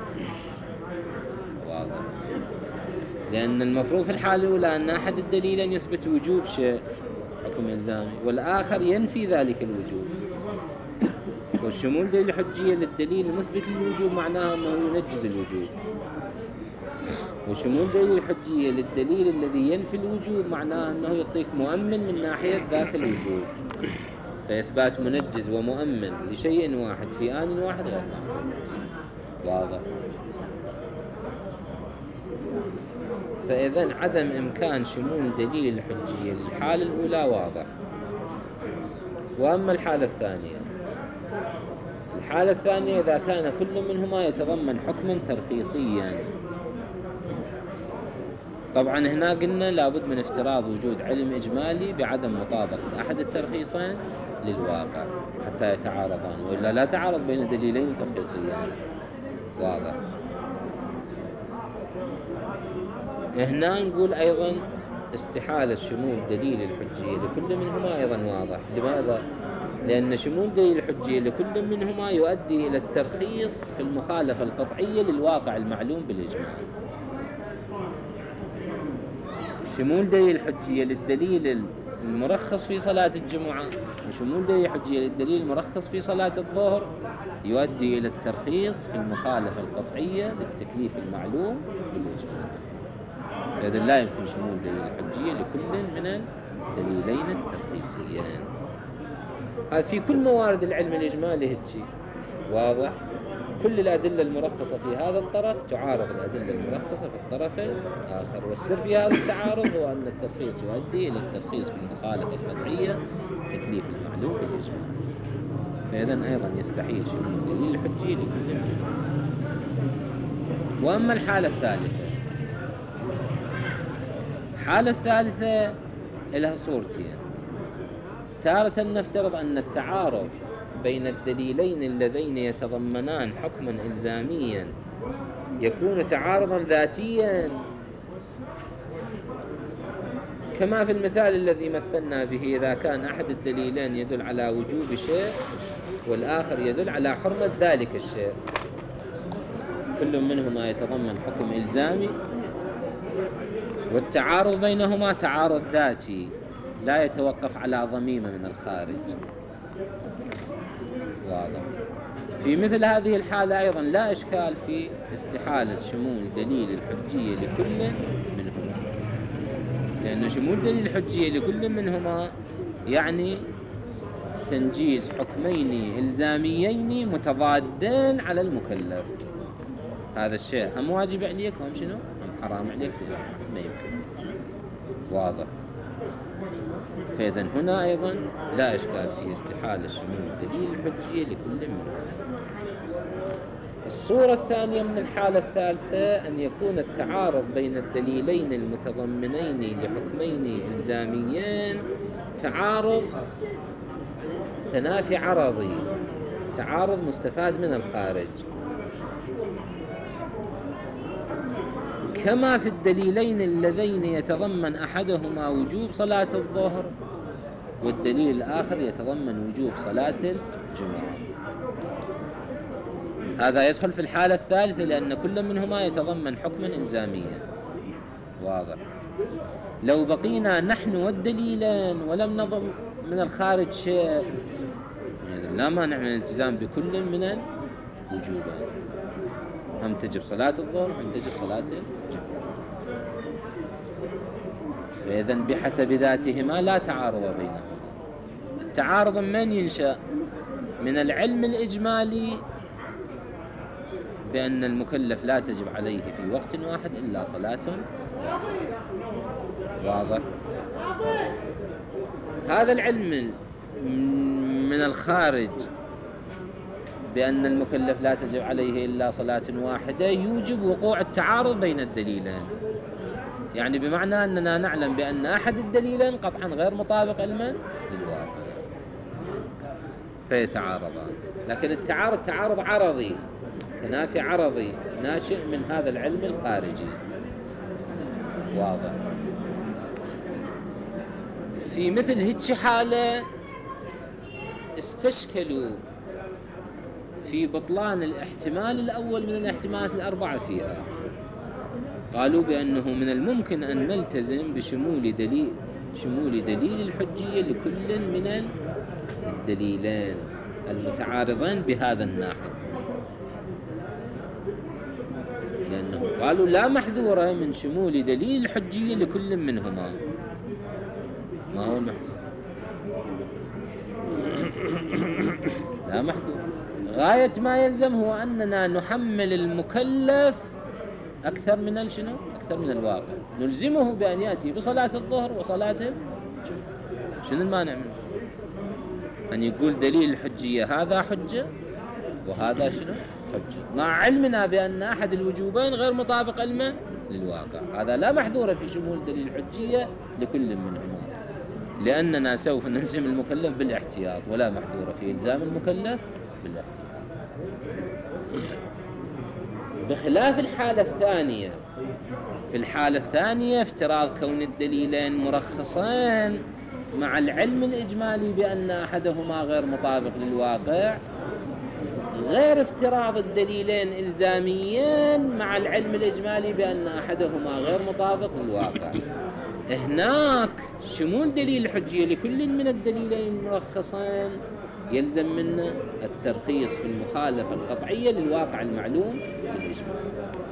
واضح؟ لأن المفروض في الحالة الأولى أن أحد الدليلين يثبت وجوب شيء حكم إلزامي والآخر ينفي ذلك الوجوب. والشمول دليل الحجية للدليل المثبت للوجوب معناه أنه ينجز الوجوب، وشمول دليل الحجية للدليل الذي ينفي الوجوب معناه أنه يعطيك مؤمن من ناحية ذاك الوجوب. فإثبات منجز ومؤمن لشيء واحد في آن واحد غير معقول. واضح؟ فإذن عدم إمكان شمول دليل الحجية للحالة الأولى واضح. وأما الحالة الثانية، الحالة الثانية إذا كان كل منهما يتضمن حكما ترخيصيا. طبعا هنا قلنا لابد من افتراض وجود علم إجمالي بعدم مطابقة أحد الترخيصين للواقع حتى يتعارضان، وإلا لا تعارض بين دليلين ترخيصيين. واضح؟ هنا نقول أيضا استحالة شمول دليل الحجية لكل منهما أيضا واضح. لماذا؟ لأن شمول دليل الحجية لكل منهما يؤدي إلى الترخيص في المخالفة القطعية للواقع المعلوم بالإجماع. شمول دليل الحجية للدليل المرخص في صلاة الجمعة وشمول دليل الحجية للدليل المرخص في صلاة الظهر يؤدي إلى الترخيص في المخالفة القطعية للتكليف المعلوم بالإجماع. إذن لا يمكن شمول دليل الحجية لكل من الدليلين الترخيصيين. هذا في كل موارد العلم الإجمالي هيك. واضح؟ كل الأدلة المرخصة في هذا الطرف تعارض الأدلة المرخصة في الطرف الآخر، والسر في هذا التعارض هو أن الترخيص يؤدي إلى الترخيص في المخالفة القطعية تكليف المعلوم بالإجماع. فإذن أيضا يستحيل شمول دليل الحجية لكل منهم. وأما الحالة الثالثة، الحالة الثالثة لها صورتين. تارة نفترض أن التعارض بين الدليلين اللذين يتضمنان حكما إلزاميا يكون تعارضا ذاتيا، كما في المثال الذي مثلنا به، إذا كان أحد الدليلين يدل على وجوب شيء والآخر يدل على حرمة ذلك الشيء، كل منهما يتضمن حكم إلزامي، والتعارض بينهما تعارض ذاتي لا يتوقف على ضميمة من الخارج. واضح؟ في مثل هذه الحالة أيضا لا إشكال في استحالة شمول دليل الحجية لكل منهما، لأن شمول دليل الحجية لكل منهما يعني تنجيز حكمين إلزاميين متضادين على المكلف. هذا الشيء هم واجب عليك وهم شنو؟ هم حرام عليك، ما يمكن. واضح؟ فإذن هنا أيضا لا إشكال في استحالة شمول دليل الحجية لكل منهم. الصورة الثانية من الحالة الثالثة أن يكون التعارض بين الدليلين المتضمنين لحكمين إلزاميين تعارض تنافي عرضي، تعارض مستفاد من الخارج، كما في الدليلين اللذين يتضمن أحدهما وجوب صلاة الظهر والدليل الآخر يتضمن وجوب صلاة الجمعة. هذا يدخل في الحالة الثالثة لأن كل منهما يتضمن حكما إلزاميا. واضح؟ لو بقينا نحن والدليلان ولم نضم من الخارج شيء لا مانع من الالتزام بكل من الوجوبين، هم تجب صلاة الظهر هم تجب صلاة الجمعة. فإذن بحسب ذاتهما لا تعارض بينهما. التعارض من ينشأ؟ من العلم الإجمالي بأن المكلف لا تجب عليه في وقت واحد إلا صلاة واضح. هذا العلم من الخارج بأن المكلف لا تجب عليه إلا صلاة واحدة يوجب وقوع التعارض بين الدليلين، يعني بمعنى أننا نعلم بأن أحد الدليلين قطعا غير مطابق للواقع فيتعارضان، لكن التعارض تعارض عرضي، تنافي عرضي ناشئ من هذا العلم الخارجي. واضح. في مثل هيك حالة استشكلوا في بطلان الاحتمال الأول من الاحتمالات الأربعة فيها، قالوا بأنه من الممكن أن نلتزم بشمول دليل الحجية لكل من الدليلين المتعارضين بهذا الناحية، لأنه قالوا لا محذورة من شمول دليل الحجية لكل منهما. ما هو المحذور؟ لا محذور. غاية ما يلزم هو أننا نحمل المكلف أكثر من شنو؟ أكثر من الواقع، نلزمه بأن يأتي بصلاة الظهر وصلاة شنو المانع منه؟ أن يقول دليل الحجية هذا حجة وهذا شنو؟ حجة، مع علمنا بأن أحد الوجوبين غير مطابق للواقع. هذا لا محذور في شمول دليل الحجية لكل منهما، لأننا سوف نلزم المكلف بالاحتياط، ولا محذور في إلزام المكلف بالاحتياط. بخلاف الحالة الثانية، في الحالة الثانية افتراض كون الدليلين مرخصين مع العلم الإجمالي بأن أحدهما غير مطابق للواقع، غير افتراض الدليلين إلزاميين مع العلم الإجمالي بأن أحدهما غير مطابق للواقع. هناك شمول دليل الحجية لكل من الدليلين المرخصين يلزم منا الترخيص في المخالفة القطعية للواقع المعلوم بالإجمال.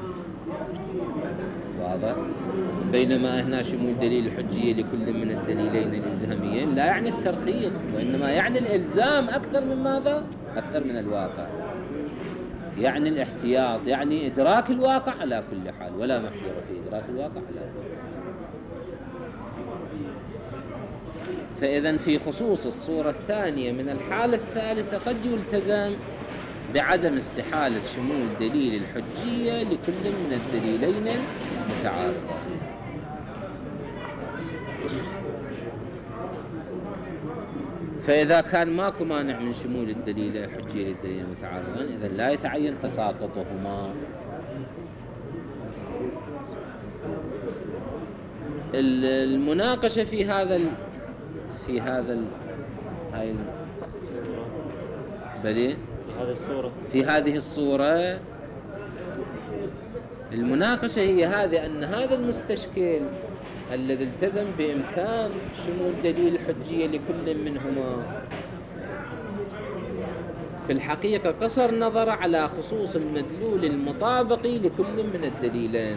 واضح؟ بينما هنا شمول دليل الحجية لكل من الدليلين الإلزاميين لا يعني الترخيص، وإنما يعني الإلزام أكثر من ماذا؟ أكثر من الواقع، يعني الاحتياط، يعني إدراك الواقع على كل حال، ولا محذور في إدراك الواقع على كل حال. فإذا في خصوص الصورة الثانية من الحالة الثالثة قد يلتزم بعدم استحالة شمول دليل الحجية لكل من الدليلين المتعارضين. فإذا كان ماكو مانع من شمول الدليل الحجية للدليلين المتعارضين، إذا لا يتعين تساقطهما. المناقشة في هذه الصورة المناقشة هي هذه، أن هذا المستشكل الذي التزم بإمكان شمول دليل الحجية لكل منهما في الحقيقة قصر نظر على خصوص المدلول المطابق لكل من الدليلين،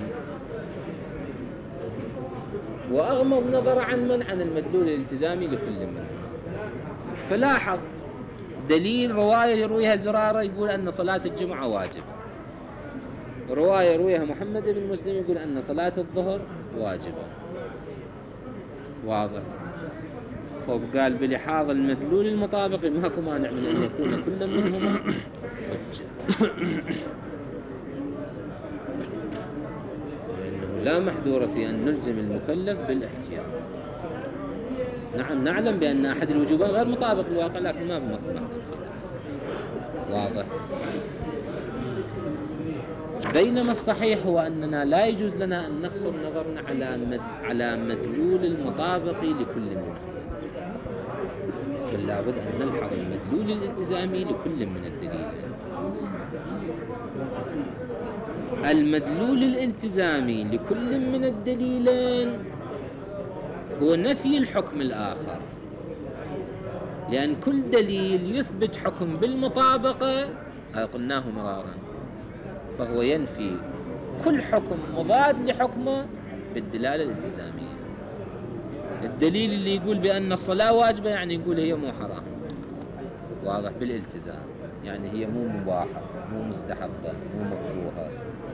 وأغمض نظر عن المدلول الالتزامي لكل منهما. فلاحظ دليل رواية يرويها زرارة يقول أن صلاة الجمعة واجبة، رواية يرويها محمد بن مسلم يقول أن صلاة الظهر واجبة. واضح؟ خب قال بلحاظ المدلول المطابق ماكو مانع من أن يكون كل منهما حجة، لأنه لا محذور في أن نلزم المكلف بالاحتياط. نعم نعلم بأن أحد الوجوبين غير مطابق للواقع، لكن ما بمحذور فيه. واضح؟ بينما الصحيح هو أننا لا يجوز لنا أن نقصر نظرنا على مدلول المطابق لكل منهم، بل لابد أن نلحظ المدلول الالتزامي لكل من الدليلين. المدلول الالتزامي لكل من الدليلين هو نفي الحكم الآخر، لأن كل دليل يثبت حكم بالمطابقة، قلناه مرارا، فهو ينفي كل حكم مضاد لحكمه بالدلالة الالتزامية. الدليل اللي يقول بأن الصلاة واجبة يعني يقول هي مو حرام، واضح، بالالتزام. يعني هي مو مباحة، مو مستحبة، مو مكروهة.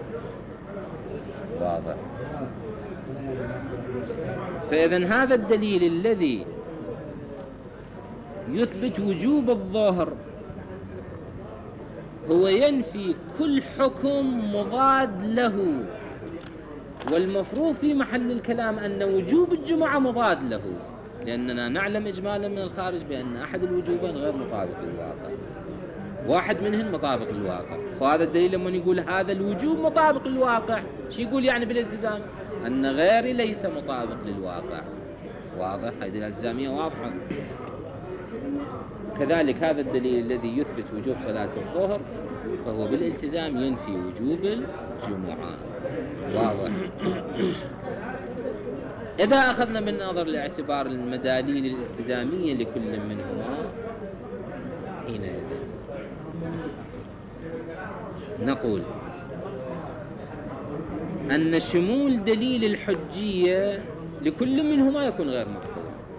واضح. فإذن هذا الدليل الذي يثبت وجوب الظهر هو ينفي كل حكم مضاد له، والمفروض في محل الكلام أن وجوب الجمعة مضاد له، لأننا نعلم إجمالا من الخارج بأن أحد الوجوبين غير مطابق للواقع، واحد منهم مطابق للواقع. وهذا الدليل لما يقول هذا الوجوب مطابق للواقع، شو يقول يعني بالالتزام؟ أن غيري ليس مطابق للواقع. واضح؟ هذه الالتزامية واضحة. كذلك هذا الدليل الذي يثبت وجوب صلاة الظهر فهو بالالتزام ينفي وجوب الجمعة. واضح. إذا أخذنا بالنظر لاعتبار المداليل الالتزامية لكل منهما، حينئذ نقول أن شمول دليل الحجية لكل منهما يكون غير معقول.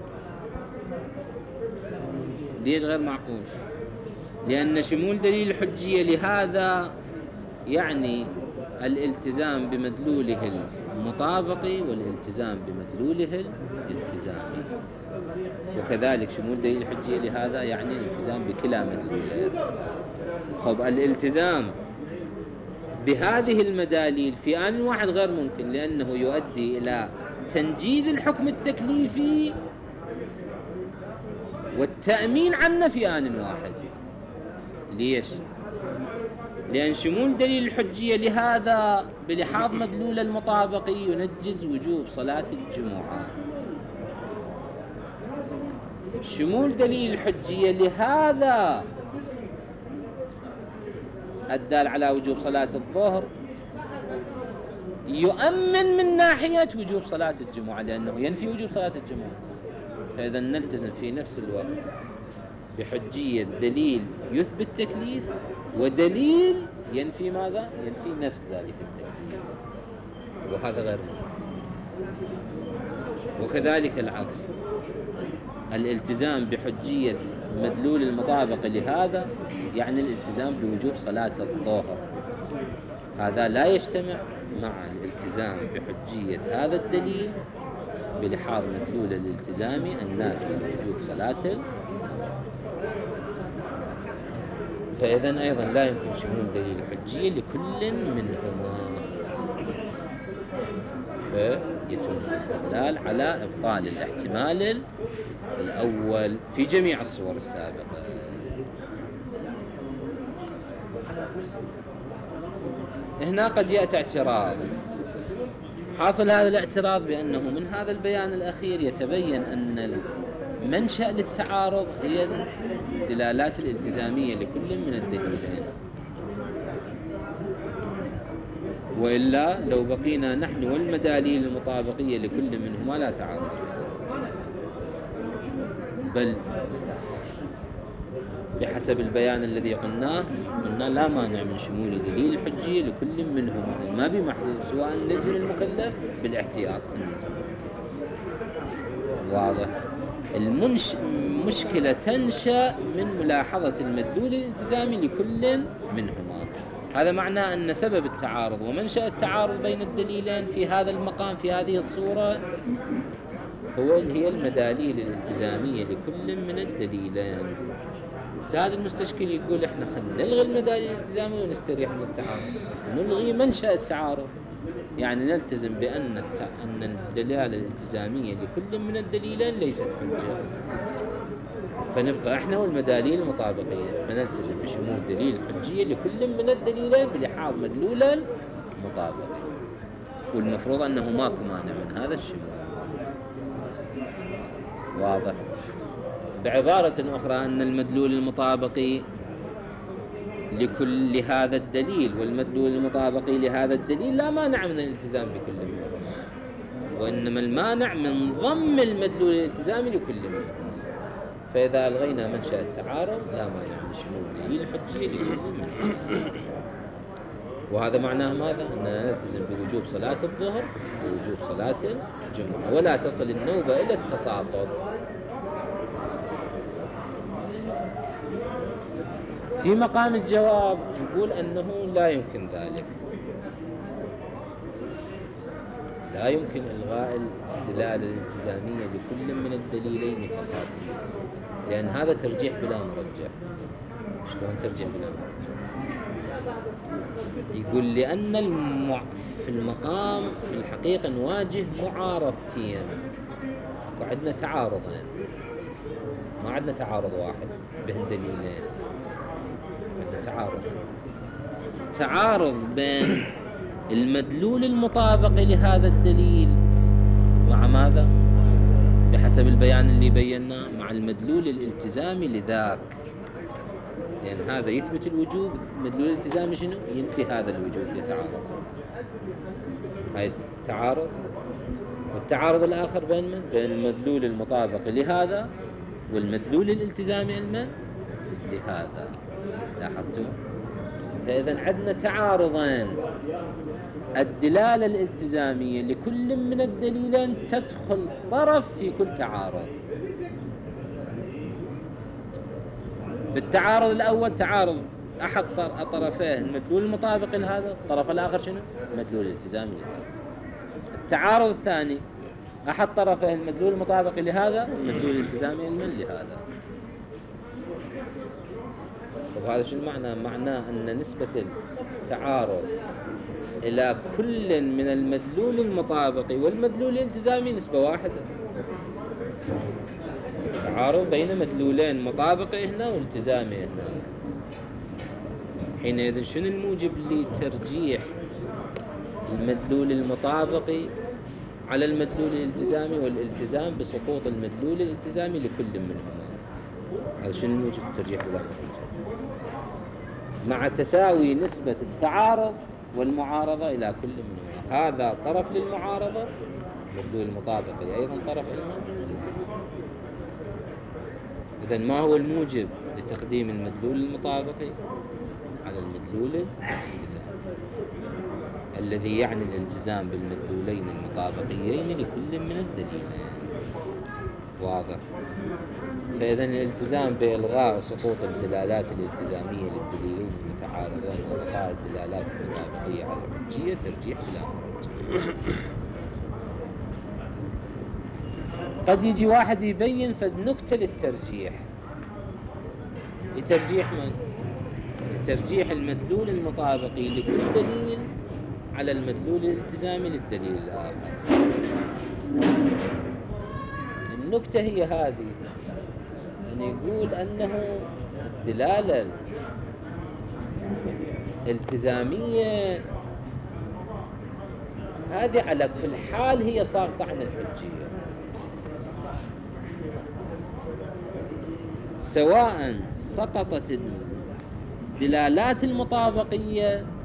ليش غير معقول؟ لأن شمول دليل الحجية لهذا يعني الالتزام بمدلوله المطابقي والالتزام بمدلوله الالتزامي، وكذلك شمول دليل الحجية لهذا يعني الالتزام بكلا مدلولين. خب الالتزام بهذه المداليل في آن واحد غير ممكن، لأنه يؤدي إلى تنجيز الحكم التكليفي والتأمين عنه في آن واحد. ليش؟ لأن شمول دليل الحجية لهذا بلحاظ مدلول المطابقي ينجز وجوب صلاة الجمعة. شمول دليل الحجية لهذا الدال على وجوب صلاة الظهر يؤمن من ناحية وجوب صلاة الجمعة، لأنه ينفي وجوب صلاة الجمعة. فإذا نلتزم في نفس الوقت بحجية دليل يثبت تكليف ودليل ينفي ماذا؟ ينفي نفس ذلك التكليف، وهذا غير ممكن. وكذلك العكس، الالتزام بحجية مدلول المطابقة لهذا يعني الالتزام بوجوب صلاة الظهر، هذا لا يجتمع مع الالتزام بحجية هذا الدليل بلحاظ مدلول الالتزامي النافي لوجوب صلاة الظهر. فإذن أيضا لا يمكن شمول دليل الحجية لكل منهما، فيتم الاستدلال على إبطال الاحتمال الأول في جميع الصور السابقة. هنا قد يأتي اعتراض. حاصل هذا الاعتراض بأنه من هذا البيان الأخير يتبين أن المنشأ للتعارض هي الدلالات الالتزامية لكل من الدليلين، وإلا لو بقينا نحن والمداليل المطابقية لكل منهما لا تعارض، بل بحسب البيان الذي قلنا لا مانع من شمول دليل الحجية لكل منهما، ما بمحذور، سواء نلزم المكلف بالاحتياط. واضح؟ المشكلة تنشأ من ملاحظة المدلول الالتزامي لكل منهما. هذا معناه أن سبب التعارض ومنشأ التعارض بين الدليلين في هذا المقام في هذه الصورة هي المداليل الالتزامية لكل من الدليلين. هذا المستشكل يقول احنا خلينا نلغي المداليل الالتزامية ونستريح من التعارض، نلغي منشأ التعارض، يعني نلتزم بأن الدلالة الالتزامية لكل من الدليلين ليست حجة، فنبقى احنا والمداليل المطابقية، فنلتزم بشمول دليل الحجية لكل من الدليلين بلحاظ مدلول المطابقة، والمفروض أنه ماكو مانع من هذا الشمول. واضح؟ بعبارة أخرى أن المدلول المطابقي لكل هذا الدليل والمدلول المطابقي لهذا الدليل لا مانع من الالتزام بكل منهما، وإنما المانع من ضم المدلول الالتزامي لكل منهما. فإذا ألغينا منشأ التعارض لا مانع من شمول دليل الحجية لكل منهما. وهذا معناه ماذا؟ أننا نلتزم بوجوب صلاة الظهر ووجوب صلاة الجمعة، ولا تصل النوبة إلى التساقط. في مقام الجواب نقول أنه لا يمكن ذلك، لا يمكن إلغاء الدلالة الالتزامية لكل من الدليلين فقط، لأن هذا ترجيح بلا مرجح. شلون ترجيح بلا مرجح؟ يقول لأن في المقام في الحقيقة نواجه معارضتين، وعندنا تعارضين، ما عندنا تعارض واحد بين دليلين، عندنا تعارض بين المدلول المطابق لهذا الدليل مع ماذا؟ بحسب البيان اللي بيناه، مع المدلول الالتزامي لذاك، لأن يعني هذا يثبت الوجوب، المدلول الالتزامي شنو؟ ينفي هذا الوجوب، يتعارض. هاي تعارض. والتعارض الآخر بين من؟ بين المدلول المطابق لهذا والمدلول الالتزامي لهذا. لاحظتوا؟ فإذا عندنا تعارضين، الدلالة الالتزامية لكل من الدليلين تدخل طرف في كل تعارض. في التعارض الأول تعارض أحد طرفيه المدلول المطابق لهذا، الطرف الآخر شنو؟ المدلول الالتزامي لهذا. التعارض الثاني أحد طرفيه المدلول المطابق لهذا والمدلول الالتزامي لهذا. وهذا شو المعنى؟ معناه أن نسبة التعارض إلى كل من المدلول المطابق والمدلول الالتزامي نسبة واحدة. تعارض بين مدلولين، مطابق هنا والتزامي هنا. حينئذ شنو الموجب لترجيح المدلول المطابق على المدلول الالتزامي، والالتزام بسقوط المدلول الالتزامي لكل منهما؟ هذا شنو الموجب لترجيح ولا مع تساوي نسبة التعارض والمعارضة إلى كل منهما. هذا طرف للمعارضة، المدلول المطابق أيضا طرف أيضا. إذن ما هو الموجب لتقديم المدلول المطابق على المدلول الالتزامي؟ الذي يعني الالتزام بالمدلولين المطابقيين لكل من الدليلين. واضح؟ فإذا الالتزام بإلغاء سقوط الدلالات الالتزامية للدليلين المتعارضين وإلغاء الدلالات المطابقية على الحجية ترجيح بلا مرجح. قد يجي واحد يبين فد نكتة للترجيح. لترجيح من؟ لترجيح المدلول المطابقي لكل دليل على المدلول الالتزامي للدليل الآخر. النكتة هي هذه، أن يقول أنه الدلالة الالتزامية هذه على كل حال هي ساقطة عن الحجية، سواء سقطت الدلالات المطابقية